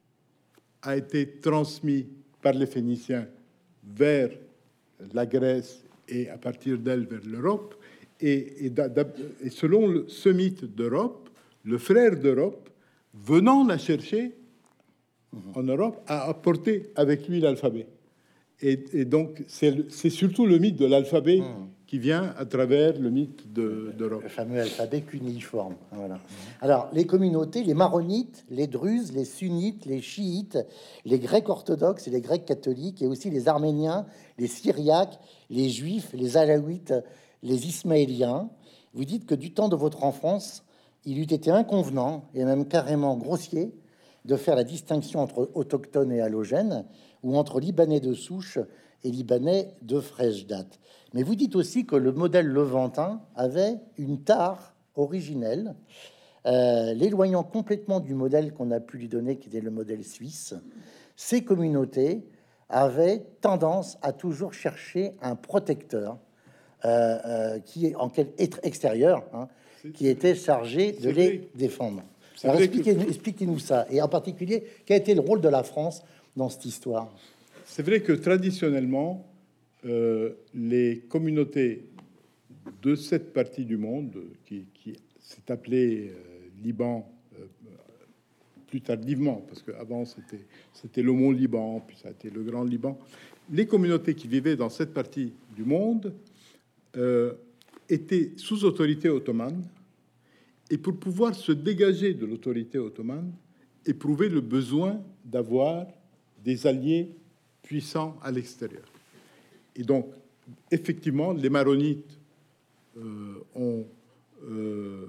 B: a été transmis par les Phéniciens vers la Grèce et à partir d'elle vers l'Europe. Et, et, et selon le, ce mythe d'Europe, le frère d'Europe, venant la chercher en Europe, a apporté avec lui l'alphabet. Et, et donc, c'est surtout le mythe de l'alphabet mmh. qui vient à travers le mythe d'Europe.
A: Le fameux alphabet cunéiforme. Voilà. Alors, les communautés, les maronites, les druzes, les sunnites, les chiites, les grecs orthodoxes et les grecs catholiques, et aussi les arméniens, les syriaques, les juifs, les alaouites, les ismaéliens. Vous dites que du temps de votre enfance, il eût été inconvenant et même carrément grossier de faire la distinction entre autochtones et allogènes, ou entre Libanais de souche et Libanais de fraîche date. Mais vous dites aussi que le modèle levantin avait une tare originelle, euh, l'éloignant complètement du modèle qu'on a pu lui donner, qui était le modèle suisse. Ces communautés avaient tendance à toujours chercher un protecteur euh, euh, qui est en quel être extérieur, hein, qui était chargé de les vrai. défendre. Alors expliquez-nous expliquez ça, et en particulier, quel a été le rôle de la France dans cette histoire?
B: C'est vrai que traditionnellement, euh, les communautés de cette partie du monde, qui, qui s'est appelée euh, Liban euh, plus tardivement, parce qu'avant c'était c'était le Mont Liban, puis ça a été le Grand Liban, les communautés qui vivaient dans cette partie du monde euh, étaient sous autorité ottomane et pour pouvoir se dégager de l'autorité ottomane, éprouvaient le besoin d'avoir des alliés puissants à l'extérieur. Et donc, effectivement, les maronites euh, ont, euh,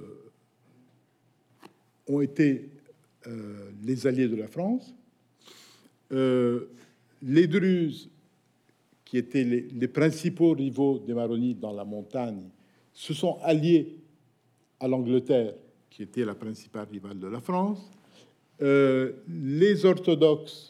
B: ont été euh, les alliés de la France. Euh, les Druzes, qui étaient les, les principaux rivaux des maronites dans la montagne, se sont alliés à l'Angleterre, qui était la principale rivale de la France. Euh, les orthodoxes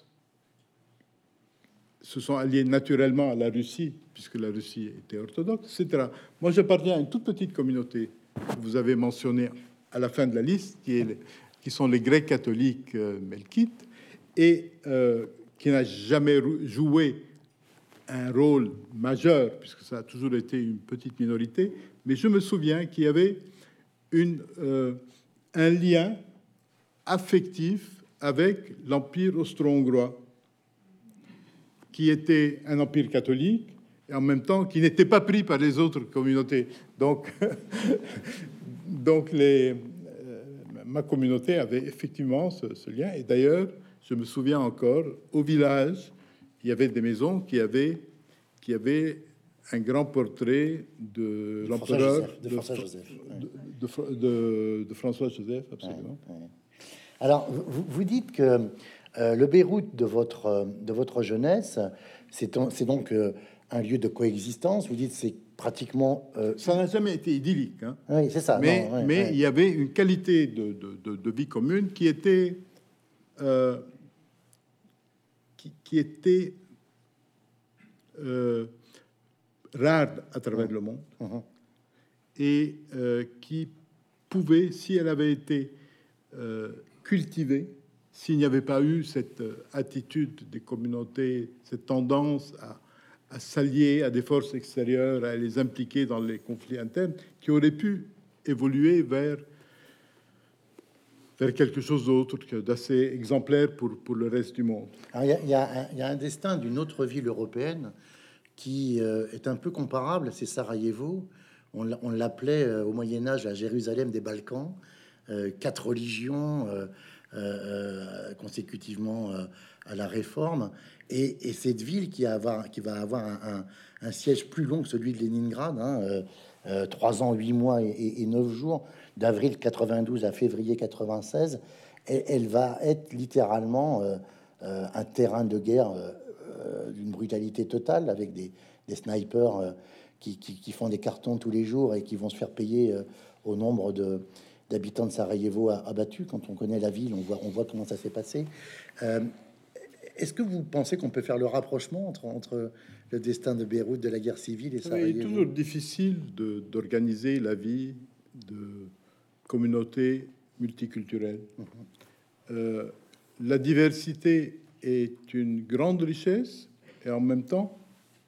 B: se sont alliés naturellement à la Russie, puisque la Russie était orthodoxe, et cetera. Moi, j'appartiens à une toute petite communauté que vous avez mentionnée à la fin de la liste, qui, est les, qui sont les Grecs catholiques euh, melkites, et euh, qui n'a jamais joué un rôle majeur, puisque ça a toujours été une petite minorité. Mais je me souviens qu'il y avait une, euh, un lien affectif avec l'Empire austro-hongrois, qui était un empire catholique et en même temps qui n'était pas pris par les autres communautés. Donc, donc les, euh, ma communauté avait effectivement ce, ce lien. Et d'ailleurs, je me souviens encore, au village, il y avait des maisons qui avaient, qui avaient un grand portrait de, de l'empereur
A: de François Joseph,
B: de, de, de, de François Joseph, absolument.
A: Ouais, ouais. Alors, vous, vous dites que euh, le Beyrouth de votre, de votre jeunesse, c'est donc euh, un lieu de coexistence. Vous dites c'est pratiquement... Euh...
B: Ça n'a jamais été idyllique. Hein.
A: Oui, c'est ça.
B: Mais,
A: non, ouais,
B: mais
A: ouais.
B: il y avait une qualité de, de, de, de vie commune qui était... Euh, qui, qui était euh, rare à travers mmh. le monde mmh. et euh, qui pouvait, si elle avait été euh, cultivée, s'il n'y avait pas eu cette attitude des communautés, cette tendance à, à s'allier à des forces extérieures, à les impliquer dans les conflits internes, qui aurait pu évoluer vers, vers quelque chose d'autre que d'assez exemplaire pour, pour le reste du monde.
A: Alors, il, y a, il, y a un, il y a un destin d'une autre ville européenne qui euh, est un peu comparable, c'est Sarajevo. On l'appelait euh, au Moyen-Âge la Jérusalem des Balkans, euh, quatre religions... Euh, Euh, consécutivement euh, à la Réforme, et, et cette ville qui, avoir, qui va avoir un, un, un siège plus long que celui de Leningrad, hein, euh, euh, trois ans, huit mois et, et neuf jours, d'avril quatre-vingt-douze à février quatre-vingt-seize, et, elle va être littéralement euh, euh, un terrain de guerre euh, d'une brutalité totale, avec des, des snipers euh, qui, qui, qui font des cartons tous les jours et qui vont se faire payer euh, au nombre de d'habitants de Sarajevo abattus. Quand on connaît la ville, on voit, on voit comment ça s'est passé. Euh, Est-ce que vous pensez qu'on peut faire le rapprochement entre, entre le destin de Beyrouth, de la guerre civile et Sarajevo?
B: Il est toujours difficile d'organiser la vie de communautés multiculturelles. Mmh. Euh, la diversité est une grande richesse et en même temps,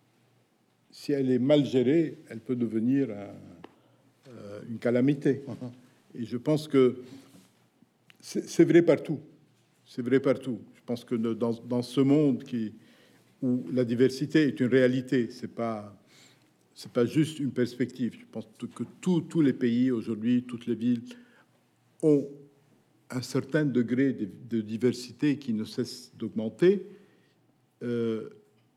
B: si elle est mal gérée, elle peut devenir un, euh, une calamité. Mmh. Et je pense que c'est vrai partout. C'est vrai partout. Je pense que dans, dans ce monde qui, où la diversité est une réalité, c'est pas, c'est pas juste une perspective. Je pense que tous tous les pays aujourd'hui, toutes les villes ont un certain degré de, de diversité qui ne cesse d'augmenter. Euh,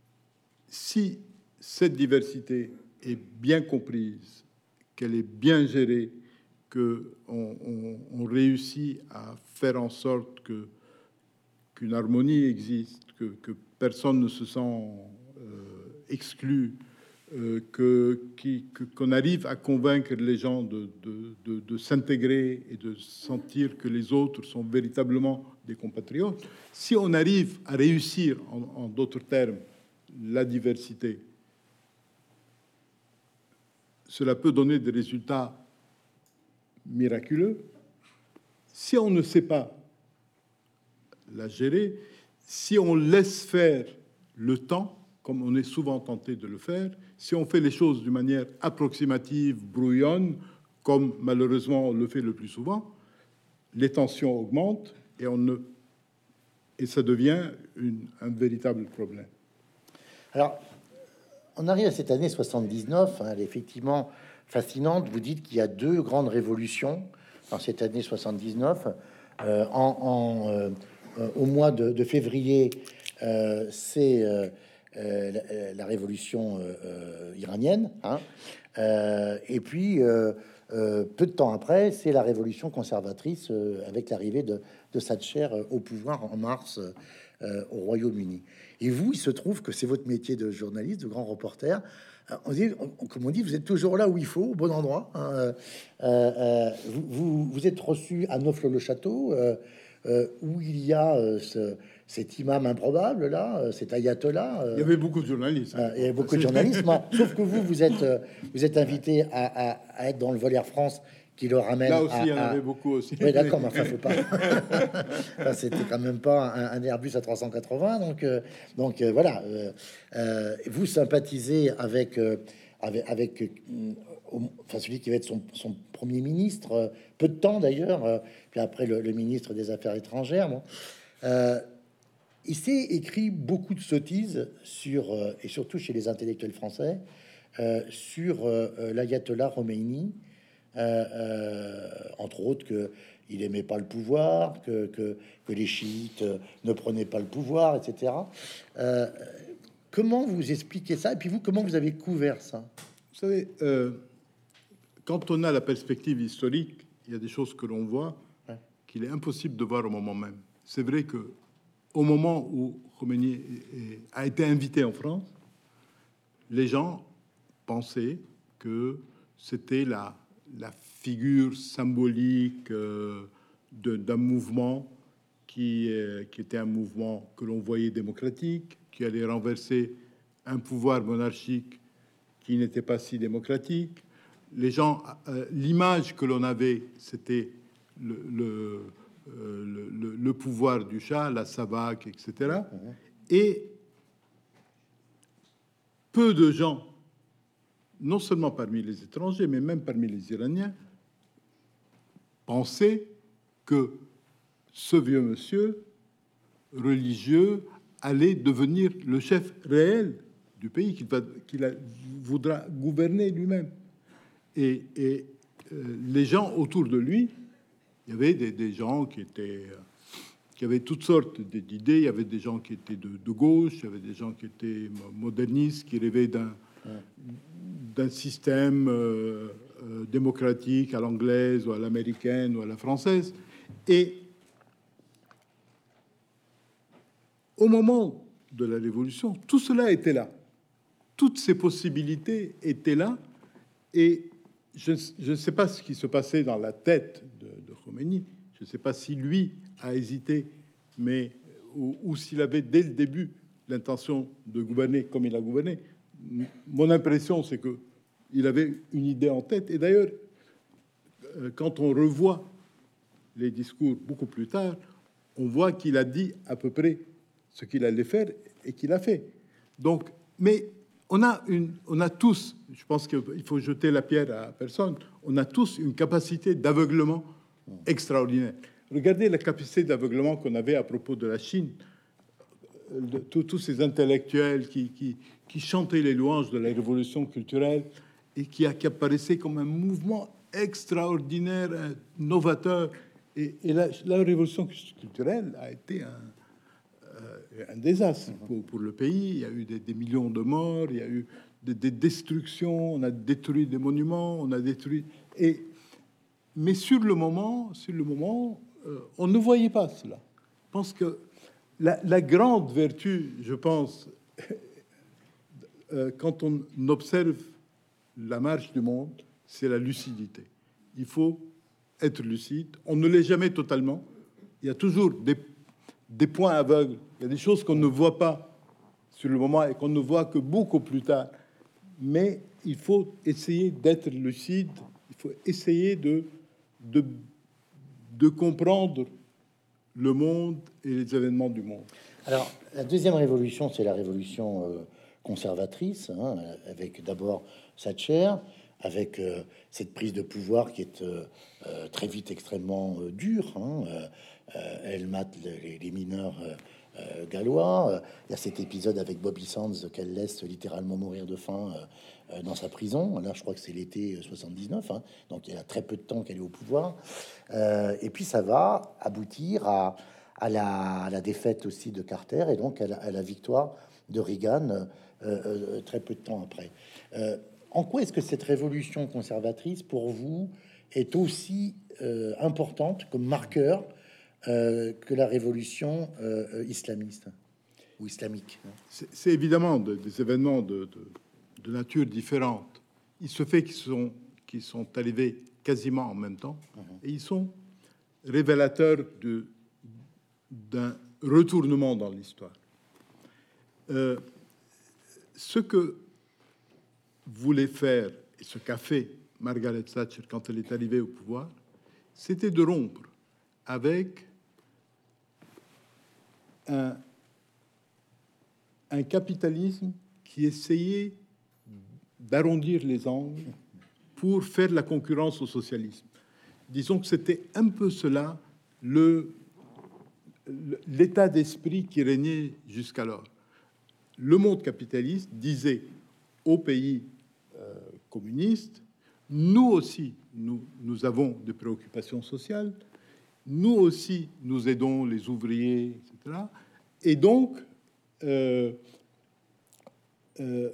B: si cette diversité est bien comprise, qu'elle est bien gérée, que on, on, on réussit à faire en sorte que qu'une harmonie existe, que, que personne ne se sent euh, exclu, euh, que qu'on arrive à convaincre les gens de, de, de, de s'intégrer et de sentir que les autres sont véritablement des compatriotes. Si on arrive à réussir, en, en d'autres termes, la diversité, cela peut donner des résultats miraculeux. Si on ne sait pas la gérer, si on laisse faire le temps, comme on est souvent tenté de le faire, si on fait les choses d'une manière approximative, brouillonne, comme malheureusement on le fait le plus souvent, les tensions augmentent et, on ne, et ça devient une, un véritable problème.
A: Alors, on arrive à cette année soixante-dix-neuf, hein, elle est effectivement fascinante. Vous dites qu'il y a deux grandes révolutions en cette année soixante-dix-neuf. Euh, en, en, euh, euh, au mois de, de février, euh, c'est euh, euh, la, la révolution euh, euh, iranienne, hein. Euh, et puis euh, euh, peu de temps après, c'est la révolution conservatrice euh, avec l'arrivée de, de Thatcher euh, au pouvoir en mars euh, au Royaume-Uni. Et vous, il se trouve que c'est votre métier de journaliste, de grand reporter. On dit, on, comme on dit, vous êtes toujours là où il faut, au bon endroit, hein. Euh, euh, vous, vous, vous êtes reçu à Neaufle-le-Château, euh, euh, où il y a euh, ce, cet imam improbable là, euh, cet ayatollah. Euh,
B: il y avait beaucoup de journalistes.
A: Euh, il y avait beaucoup de journalistes, moi, sauf que vous, vous êtes, euh, vous êtes invité à, à, à être dans le Volaire France, qui le ramène.
B: Là aussi,
A: à,
B: il y en
A: à...
B: avait beaucoup aussi.
A: Oui, d'accord, mais enfin, faut pas. Enfin, c'était quand même pas un, un Airbus à trois cent quatre-vingts, donc, euh, donc euh, voilà. Euh, euh, vous sympathisez avec, euh, avec, avec euh, enfin, celui qui va être son, son premier ministre, euh, peu de temps d'ailleurs, euh, puis après le, le ministre des Affaires étrangères. Bon. Euh, il s'est écrit beaucoup de sottises sur, euh, et surtout chez les intellectuels français, euh, sur euh, l'ayatollah Khomeini. Euh, euh, entre autres que il aimait pas le pouvoir, que, que, que les chiites ne prenaient pas le pouvoir, et cetera. Euh, comment vous expliquez ça? Et puis vous, comment vous avez couvert ça?
B: Vous savez, euh, quand on a la perspective historique, il y a des choses que l'on voit ouais. qu'il est impossible de voir au moment même. C'est vrai que au moment où Khomeini a été invité en France, les gens pensaient que c'était la la figure symbolique euh, d'un mouvement qui, euh, qui était un mouvement que l'on voyait démocratique, qui allait renverser un pouvoir monarchique qui n'était pas si démocratique. Les gens, euh, l'image que l'on avait, c'était le, le, euh, le, le, le pouvoir du Shah, la Savak, et cetera. Et peu de gens, non seulement parmi les étrangers, mais même parmi les Iraniens, pensaient que ce vieux monsieur religieux allait devenir le chef réel du pays, qu'il va, qu'il voudra gouverner lui-même. Et, et euh, les gens autour de lui, il y avait des, des gens qui étaient, qui avaient toutes sortes d'idées. Il y avait des gens qui étaient de, de gauche, il y avait des gens qui étaient modernistes, qui rêvaient d'un d'un système euh, euh, démocratique à l'anglaise ou à l'américaine ou à la française. Et au moment de la Révolution, tout cela était là. Toutes ces possibilités étaient là. Et je, je ne sais pas ce qui se passait dans la tête de, de Khomeini. Je ne sais pas si lui a hésité, mais ou, ou s'il avait dès le début l'intention de gouverner comme il a gouverné. Mon impression, c'est que il avait une idée en tête. Et d'ailleurs, quand on revoit les discours beaucoup plus tard, on voit qu'il a dit à peu près ce qu'il allait faire et qu'il a fait. Donc, mais on a une, on a tous, je pense qu'il faut jeter la pierre à personne, on a tous une capacité d'aveuglement extraordinaire. Regardez la capacité d'aveuglement qu'on avait à propos de la Chine. De, tous, tous ces intellectuels qui, qui, qui chantaient les louanges de la révolution culturelle et qui, qui apparaissaient comme un mouvement extraordinaire, novateur. Et, et la, la révolution culturelle a été un, euh, un désastre pour, pour le pays. Il y a eu des, des millions de morts, il y a eu des, des destructions, on a détruit des monuments, on a détruit... Et, mais sur le moment, sur le moment euh, on ne voyait pas cela. Je pense que La, la grande vertu, je pense, euh, quand on observe la marche du monde, c'est la lucidité. Il faut être lucide. On ne l'est jamais totalement. Il y a toujours des, des points aveugles. Il y a des choses qu'on ne voit pas sur le moment et qu'on ne voit que beaucoup plus tard. Mais il faut essayer d'être lucide. Il faut essayer de, de, de comprendre le monde et les événements du monde.
A: Alors, la deuxième révolution, c'est la révolution euh, conservatrice, hein, avec d'abord Thatcher, avec euh, cette prise de pouvoir qui est euh, euh, très vite extrêmement euh, dure. Hein, euh, elle mate les, les mineurs euh, euh, gallois. Il y a cet épisode avec Bobby Sands qu'elle laisse littéralement mourir de faim euh, dans sa prison. Là, je crois que c'est l'été soixante-dix-neuf, hein, donc il y a très peu de temps qu'elle est au pouvoir. Euh, et puis ça va aboutir à, à, la, à la défaite aussi de Carter et donc à la, à la victoire de Reagan euh, euh, très peu de temps après. Euh, en quoi est-ce que cette révolution conservatrice, pour vous, est aussi euh, importante comme marqueur euh, que la révolution euh, islamiste ou islamique?
B: C'est évidemment de, des événements de, de, de nature différente. Il se fait qu'ils sont, qu'ils sont arrivés quasiment en même temps, mm-hmm. et ils sont révélateurs de, d'un retournement dans l'histoire. Euh, ce que voulait faire, et ce qu'a fait Margaret Thatcher quand elle est arrivée au pouvoir, c'était de rompre avec un, un capitalisme qui essayait d'arrondir les angles pour faire la concurrence au socialisme. Disons que c'était un peu cela le, l'état d'esprit qui régnait jusqu'alors. Le monde capitaliste disait aux pays euh, communistes, nous aussi, nous, nous avons des préoccupations sociales, nous aussi, nous aidons les ouvriers, et cetera. Et donc, euh, euh,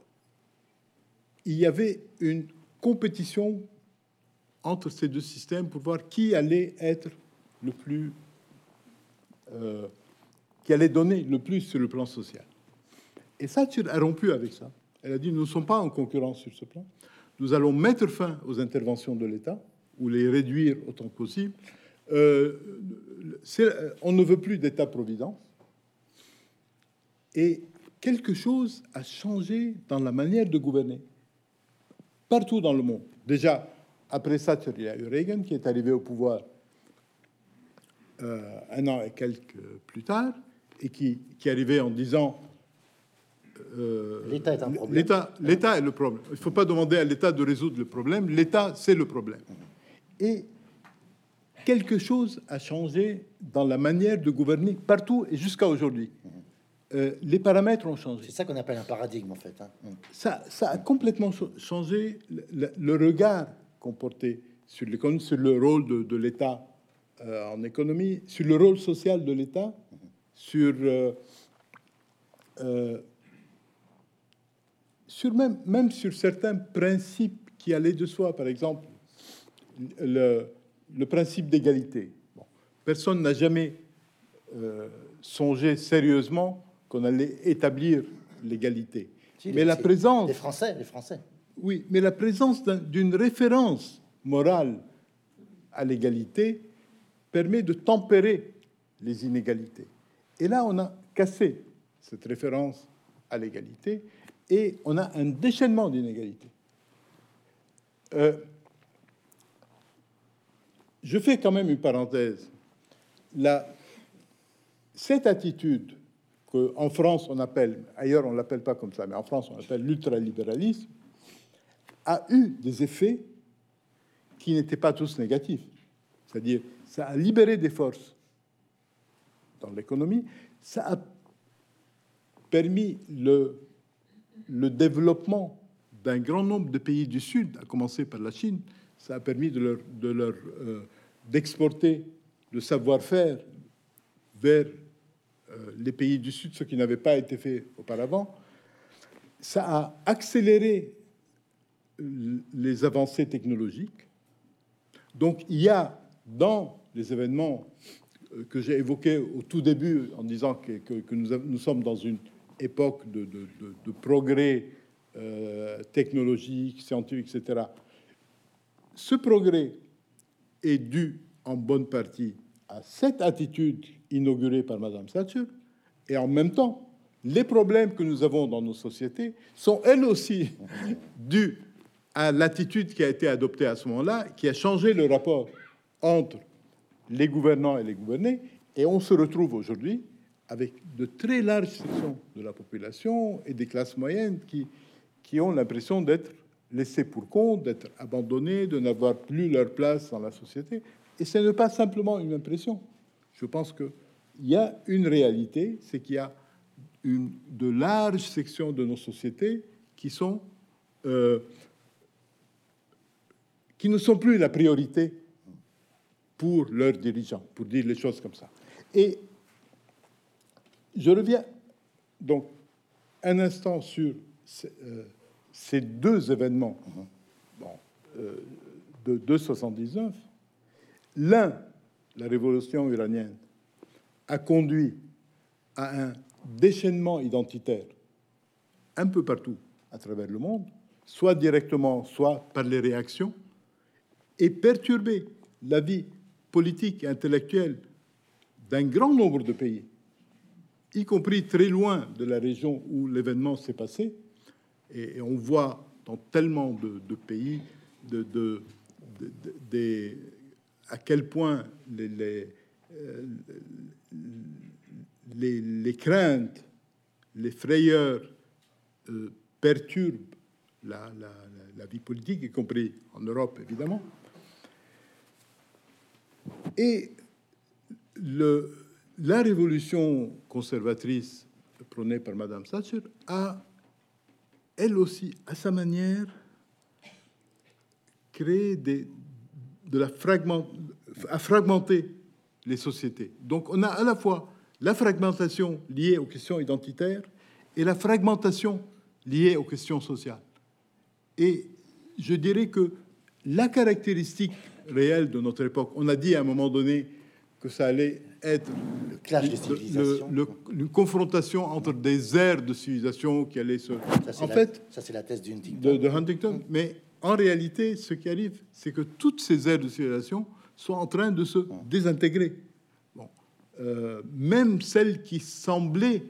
B: il y avait une compétition entre ces deux systèmes pour voir qui allait être le plus, euh, qui allait donner le plus sur le plan social. Et Thatcher a rompu avec ça. Elle a dit, nous ne sommes pas en concurrence sur ce plan. Nous allons mettre fin aux interventions de l'État, ou les réduire autant que possible. Euh, on ne veut plus d'État-providence. Et quelque chose a changé dans la manière de gouverner, partout dans le monde. Déjà, après Thatcher, il y a eu Reagan qui est arrivé au pouvoir euh, un an et quelques plus tard, et qui, qui est arrivé en disant... Euh,
A: L'État est un problème.
B: L'État, l'État est le problème. Il ne faut pas demander à l'État de résoudre le problème. L'État, c'est le problème. Et quelque chose a changé dans la manière de gouverner partout et jusqu'à aujourd'hui. Euh, les paramètres ont changé.
A: C'est ça qu'on appelle un paradigme, en fait. Hein.
B: Ça, ça a complètement changé le, le regard qu'on portait sur l'économie, sur le rôle de, de l'État euh, en économie, sur le rôle social de l'État, sur... Euh, euh, Sur même, même sur certains principes qui allaient de soi, par exemple, le, le principe d'égalité. Bon, personne n'a jamais euh, songé sérieusement qu'on allait établir l'égalité.
A: Si,
B: mais
A: les,
B: la présence...
A: Les Français, les Français.
B: Oui, mais la présence d'un, d'une référence morale à l'égalité permet de tempérer les inégalités. Et là, on a cassé cette référence à l'égalité, et on a un déchaînement d'inégalités. Euh, je fais quand même une parenthèse. La, cette attitude qu'en France on appelle, ailleurs on ne l'appelle pas comme ça, mais en France on appelle l'ultralibéralisme, a eu des effets qui n'étaient pas tous négatifs. C'est-à-dire, ça a libéré des forces dans l'économie, ça a permis le... le développement d'un grand nombre de pays du Sud, à commencer par la Chine. Ça a permis de leur, de leur euh, d'exporter le savoir-faire vers euh, les pays du Sud, ce qui n'avait pas été fait auparavant. Ça a accéléré les avancées technologiques. Donc, il y a dans les événements que j'ai évoqués au tout début, en disant que, que, que nous, nous sommes dans une époque de, de, de, de progrès euh, technologique, scientifique, et cetera. Ce progrès est dû en bonne partie à cette attitude inaugurée par Madame Thatcher, et en même temps, les problèmes que nous avons dans nos sociétés sont elles aussi dus à l'attitude qui a été adoptée à ce moment-là, qui a changé le rapport entre les gouvernants et les gouvernés, et on se retrouve aujourd'hui avec de très larges sections de la population et des classes moyennes qui, qui ont l'impression d'être laissées pour compte, d'être abandonnées, de n'avoir plus leur place dans la société. Et ce n'est pas simplement une impression. Je pense qu'il il y a une réalité, c'est qu'il y a une, de larges sections de nos sociétés qui sont euh, qui ne sont plus la priorité pour leurs dirigeants, pour dire les choses comme ça. Et je reviens donc un instant sur ces, euh, ces deux événements bon, euh, de, de soixante-dix-neuf. L'un, la révolution iranienne, a conduit à un déchaînement identitaire un peu partout à travers le monde, soit directement, soit par les réactions, et perturber la vie politique et intellectuelle d'un grand nombre de pays, y compris très loin de la région où l'événement s'est passé. Et, et on voit dans tellement de, de pays de, de, de, de, de, à quel point les, les, euh, les, les craintes, les frayeurs euh, perturbent la, la, la, la vie politique, y compris en Europe, évidemment. Et le, la révolution conservatrice prônée par Madame Thatcher a, elle aussi, à sa manière, créé des, de la fragment, a fragmenté les sociétés. Donc, on a à la fois la fragmentation liée aux questions identitaires et la fragmentation liée aux questions sociales. Et je dirais que la caractéristique réelle de notre époque, on a dit à un moment donné que ça allait être
A: le clash des civilisations,
B: le, le, une confrontation entre des aires de civilisation qui allaient se...
A: Ça,
B: en
A: la,
B: fait,
A: ça c'est la thèse de Huntington.
B: De, de Huntington. Mmh. Mais en réalité, ce qui arrive, c'est que toutes ces aires de civilisation sont en train de se mmh. désintégrer. Bon. Euh, même celles qui semblaient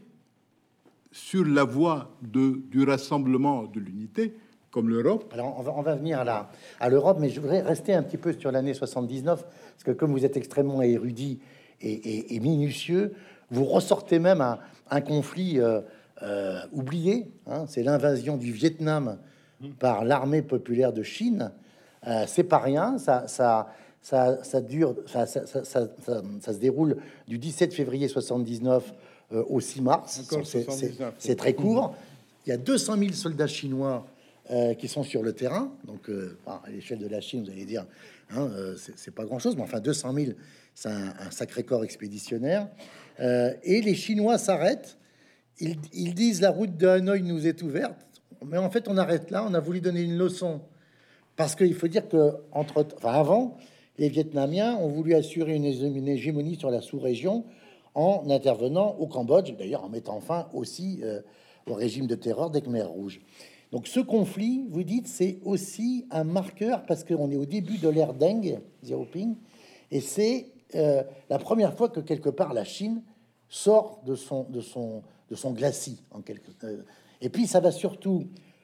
B: sur la voie de, du rassemblement, de l'unité, comme l'Europe.
A: Alors, on va, on va venir à, la, à l'Europe, mais je voudrais rester un petit peu sur l'année soixante-dix-neuf, parce que comme vous êtes extrêmement érudit et, et, et minutieux, vous ressortez même un, un conflit euh, euh, oublié, hein, c'est l'invasion du Vietnam par l'armée populaire de Chine. Euh, c'est pas rien, ça, ça, ça, ça dure, ça, ça, ça, ça, ça, ça se déroule du dix-sept février soixante-dix-neuf euh, au six mars. C'est, c'est, c'est très court. Il y a deux cent mille soldats chinois Euh, qui sont sur le terrain, donc euh, à l'échelle de la Chine, vous allez dire, hein, euh, c'est, c'est pas grand-chose, mais enfin deux cent mille, c'est un, un sacré corps expéditionnaire. Euh, et les Chinois s'arrêtent, ils, ils disent la route de Hanoï nous est ouverte, mais en fait on arrête là, on a voulu donner une leçon, parce qu'il faut dire que entre, enfin avant, les Vietnamiens ont voulu assurer une, une hégémonie sur la sous-région en intervenant au Cambodge, d'ailleurs en mettant fin aussi euh, au régime de terreur des Khmers rouges. Donc ce conflit, vous dites, c'est aussi un marqueur parce qu'on est au début de l'ère Deng Xiaoping, et c'est euh, la première fois que quelque part la Chine sort de son de son de son glacis en quelque. Euh, et puis ça va surtout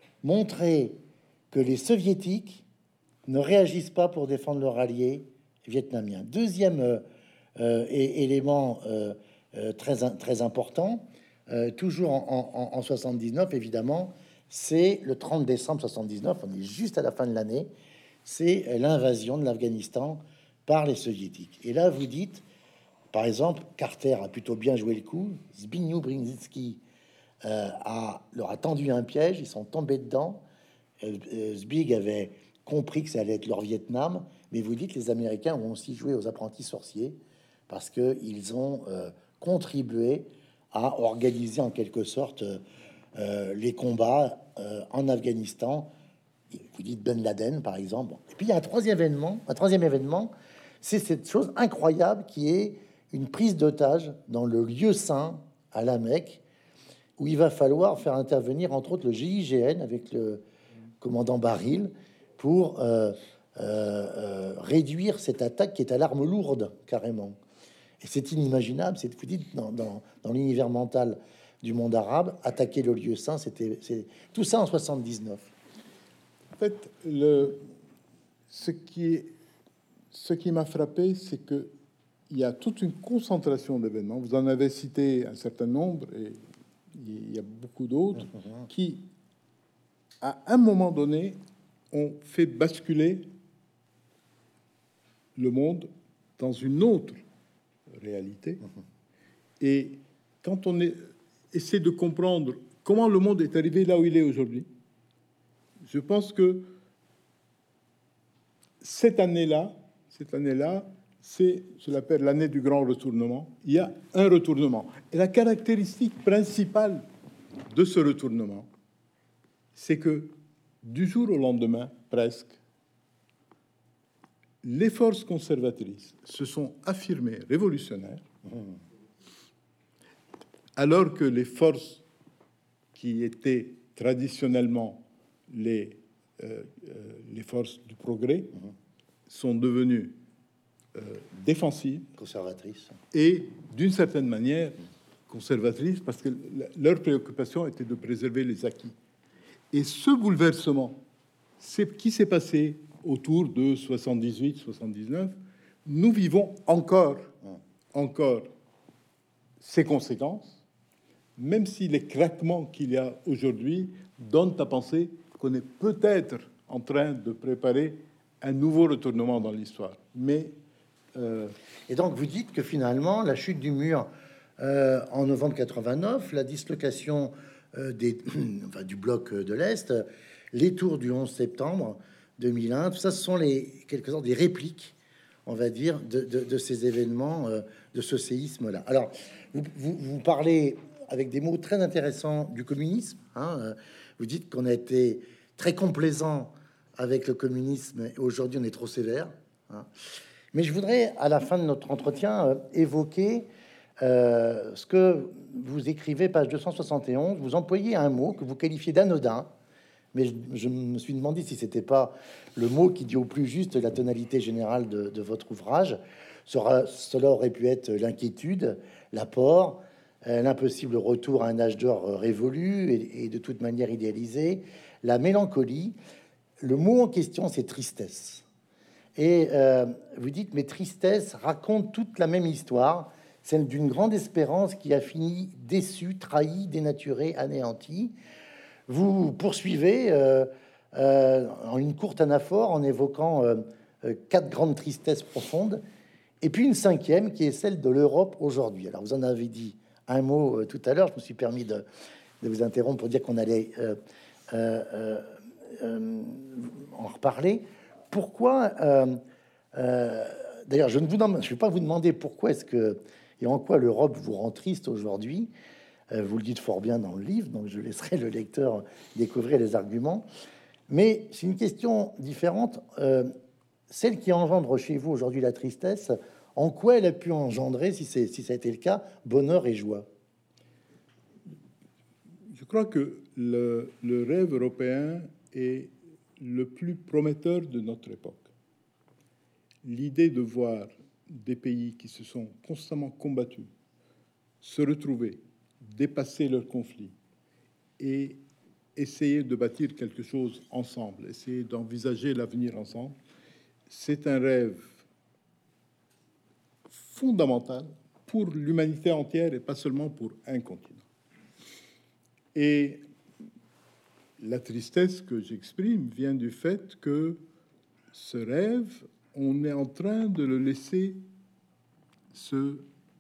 A: montrer que les Soviétiques ne réagissent pas pour défendre leurs alliés vietnamiens. Deuxième euh, euh, élément euh, euh, très très important, euh, toujours en, en, en soixante-dix-neuf évidemment. C'est le trente décembre soixante-dix-neuf, on est juste à la fin de l'année, c'est l'invasion de l'Afghanistan par les Soviétiques. Et là, vous dites, par exemple, Carter a plutôt bien joué le coup, Zbigniew Brzezinski euh, a, leur a tendu un piège, ils sont tombés dedans, euh, Zbig avait compris que ça allait être leur Vietnam, mais vous dites, les Américains ont aussi joué aux apprentis sorciers, parce qu'ils ont euh, contribué à organiser en quelque sorte... Euh, Euh, les combats euh, en Afghanistan. Vous dites Ben Laden, par exemple. Et puis il y a un troisième événement. Un troisième événement, c'est cette chose incroyable qui est une prise d'otage dans le lieu saint à la Mecque, où il va falloir faire intervenir entre autres le G I G N avec le commandant Baril pour euh, euh, euh, réduire cette attaque qui est à l'arme lourde carrément. Et c'est inimaginable. C'est, vous dites, dans, dans, dans l'univers mental du monde arabe, attaquer le lieu saint, c'était c'est, tout ça en soixante-dix-neuf.
B: En fait, le, ce qui est, ce qui m'a frappé, c'est que il y a toute une concentration d'événements. Vous en avez cité un certain nombre, et il y a beaucoup d'autres mmh. qui, à un moment donné, ont fait basculer le monde dans une autre réalité. Mmh. Et quand on est, essaie de comprendre comment le monde est arrivé là où il est aujourd'hui, je pense que cette année-là, cette année-là, c'est, je l'appelle l'année du grand retournement. Il y a un retournement. Et la caractéristique principale de ce retournement, c'est que du jour au lendemain, presque, les forces conservatrices se sont affirmées révolutionnaires, alors que les forces qui étaient traditionnellement les, euh, euh, les forces du progrès sont devenues euh, défensives,
A: conservatrices,
B: et d'une certaine manière conservatrices, parce que leur préoccupation était de préserver les acquis. Et ce bouleversement, c'est qui s'est passé autour de soixante-dix-huit soixante-dix-neuf, nous vivons encore, encore ses conséquences, même si les craquements qu'il y a aujourd'hui donnent à penser qu'on est peut-être en train de préparer un nouveau retournement dans l'histoire. Mais euh...
A: et donc vous dites que finalement la chute du mur euh, en novembre quatre-vingt-neuf, la dislocation euh, des, enfin, du bloc de l'Est, les tours du onze septembre deux mille un, tout ça, ce sont les quelque sorte des répliques, on va dire, de, de, de ces événements, euh, de ce séisme-là. Alors, vous, vous, vous parlez avec des mots très intéressants du communisme. Hein, vous dites qu'on a été très complaisant avec le communisme et aujourd'hui on est trop sévère. Hein. Mais je voudrais, à la fin de notre entretien, euh, évoquer euh, ce que vous écrivez, page deux cent soixante et onze. Vous employez un mot que vous qualifiez d'anodin. Mais je, je me suis demandé si c'était pas le mot qui dit au plus juste la tonalité générale de, de votre ouvrage. Cela, cela aurait pu être l'inquiétude, l'apport, euh, l'impossible retour à un âge d'or révolu et, et de toute manière idéalisé, la mélancolie. Le mot en question, c'est tristesse. Et euh, vous dites, mais tristesse raconte toute la même histoire, celle d'une grande espérance qui a fini déçue, trahie, dénaturée, anéantie. Vous poursuivez euh, euh, en une courte anaphore en évoquant euh, euh, quatre grandes tristesses profondes, et puis une cinquième qui est celle de l'Europe aujourd'hui. Alors vous en avez dit un mot euh, tout à l'heure, je me suis permis de, de vous interrompre pour dire qu'on allait euh, euh, euh, en reparler. Pourquoi euh, euh, d'ailleurs, je ne vous demande, je vais pas vous demander pourquoi est-ce que et en quoi l'Europe vous rend triste aujourd'hui. Euh, vous le dites fort bien dans le livre, donc je laisserai le lecteur découvrir les arguments. Mais c'est une question différente. Euh, celle qui engendre chez vous aujourd'hui la tristesse, en quoi elle a pu engendrer, si, c'est, si ça a été le cas, bonheur et joie?
B: Je crois que le, le rêve européen est le plus prometteur de notre époque. L'idée de voir des pays qui se sont constamment combattus se retrouver, dépasser leurs conflits et essayer de bâtir quelque chose ensemble, essayer d'envisager l'avenir ensemble, c'est un rêve fondamental pour l'humanité entière et pas seulement pour un continent. Et la tristesse que j'exprime vient du fait que ce rêve, on est en train de le laisser se,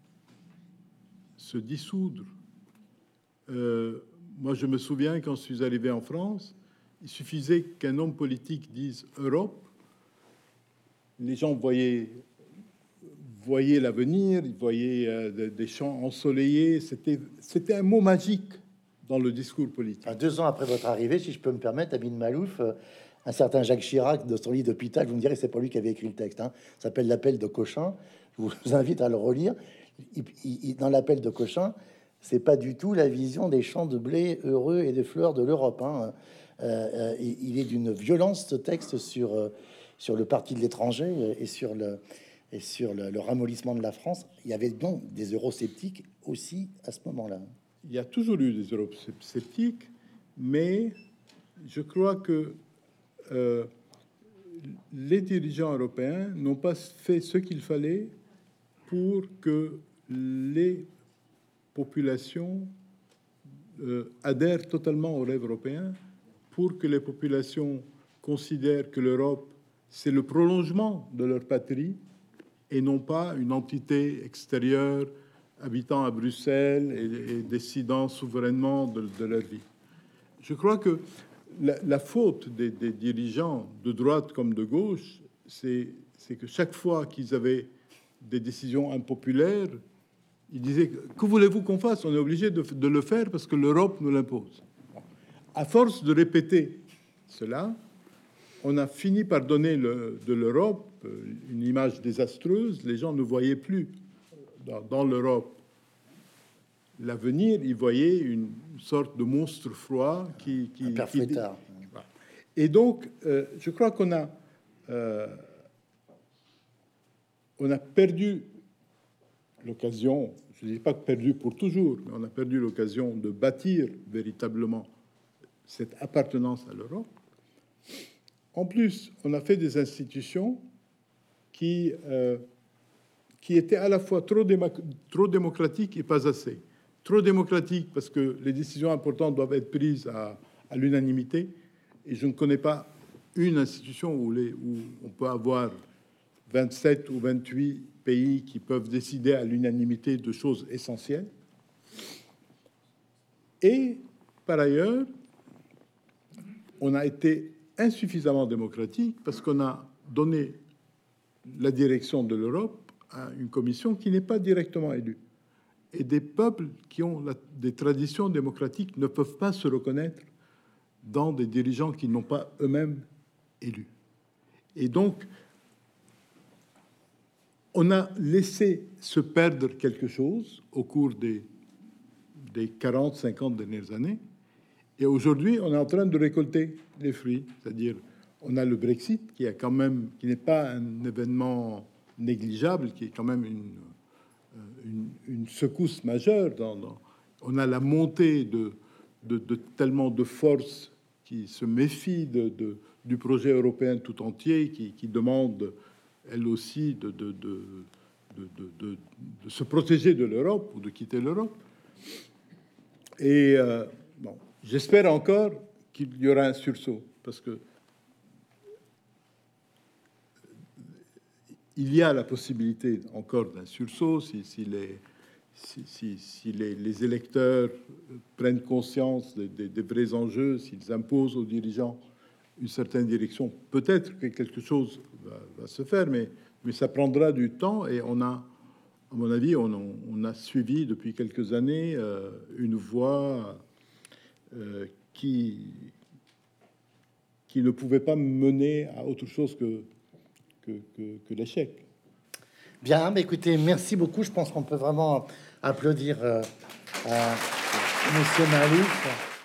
B: se dissoudre. Euh, moi, je me souviens, quand je suis arrivé en France, il suffisait qu'un homme politique dise Europe. Les gens voyaient, voyaient l'avenir, ils voyaient euh, des champs ensoleillés. C'était, c'était un mot magique dans le discours politique.
A: Enfin, deux ans après votre arrivée, si je peux me permettre, Amin Malouf, euh, un certain Jacques Chirac, de son lit d'hôpital, vous me direz, c'est pas lui qui avait écrit le texte, hein, s'appelle L'Appel de Cochin. Je vous invite à le relire. Il, il, dans L'Appel de Cochin, c'est pas du tout la vision des champs de blé heureux et des fleurs de l'Europe. Hein. Euh, euh, il est d'une violence, ce texte, sur, euh, sur le parti de l'étranger et sur, le, et sur le, le ramollissement de la France. Il y avait donc des eurosceptiques aussi à ce moment-là.
B: Il y a toujours eu des eurosceptiques, mais je crois que euh, les dirigeants européens n'ont pas fait ce qu'il fallait pour que les populations euh, adhèrent totalement au rêve européen, pour que les populations considèrent que l'Europe, c'est le prolongement de leur patrie et non pas une entité extérieure habitant à Bruxelles et, et décidant souverainement de, de leur vie. Je crois que la, la faute des, des dirigeants de droite comme de gauche, c'est que chaque fois qu'ils avaient des décisions impopulaires, ils disaient « Que voulez-vous qu'on fasse? On est obligé de, de le faire parce que l'Europe nous l'impose. » À force de répéter cela, on a fini par donner le, de l'Europe une image désastreuse. Les gens ne voyaient plus dans, dans l'Europe l'avenir, ils voyaient une sorte de monstre froid qui... qui, qui et donc, euh, je crois qu'on a, euh, on a perdu l'occasion, je ne dis pas perdu pour toujours, mais on a perdu l'occasion de bâtir véritablement cette appartenance à l'Europe. En plus, on a fait des institutions qui, euh, qui étaient à la fois trop, démo trop démocratiques et pas assez. Trop démocratiques parce que les décisions importantes doivent être prises à, à l'unanimité. Et je ne connais pas une institution où, les, où on peut avoir vingt-sept ou vingt-huit pays qui peuvent décider à l'unanimité de choses essentielles. Et par ailleurs, on a été insuffisamment démocratique parce qu'on a donné la direction de l'Europe à une commission qui n'est pas directement élue. Et des peuples qui ont la, des traditions démocratiques ne peuvent pas se reconnaître dans des dirigeants qui n'ont pas eux-mêmes élus. Et donc, on a laissé se perdre quelque chose au cours des, des quarante, cinquante dernières années. Et aujourd'hui, on est en train de récolter les fruits. C'est-à-dire, on a le Brexit, qui, a quand même, qui n'est pas un événement négligeable, qui est quand même une, une, une secousse majeure. Dans, dans, on a la montée de, de, de tellement de forces qui se méfient de, de, du projet européen tout entier, qui, qui demande, elle aussi, de, de, de, de, de, de se protéger de l'Europe ou de quitter l'Europe. Et euh, bon, j'espère encore qu'il y aura un sursaut, parce que il y a la possibilité encore d'un sursaut si, si, les, si, si, si les, les électeurs prennent conscience des, des, des vrais enjeux, s'ils imposent aux dirigeants une certaine direction. Peut-être que quelque chose va, va se faire, mais, mais ça prendra du temps. Et on a, à mon avis, on, on a suivi depuis quelques années euh, une voie euh, qui, qui ne pouvait pas mener à autre chose que Que, que, que l'échec.
A: Bien, mais écoutez, merci beaucoup. Je pense qu'on peut vraiment applaudir euh, à Monsieur Malouf.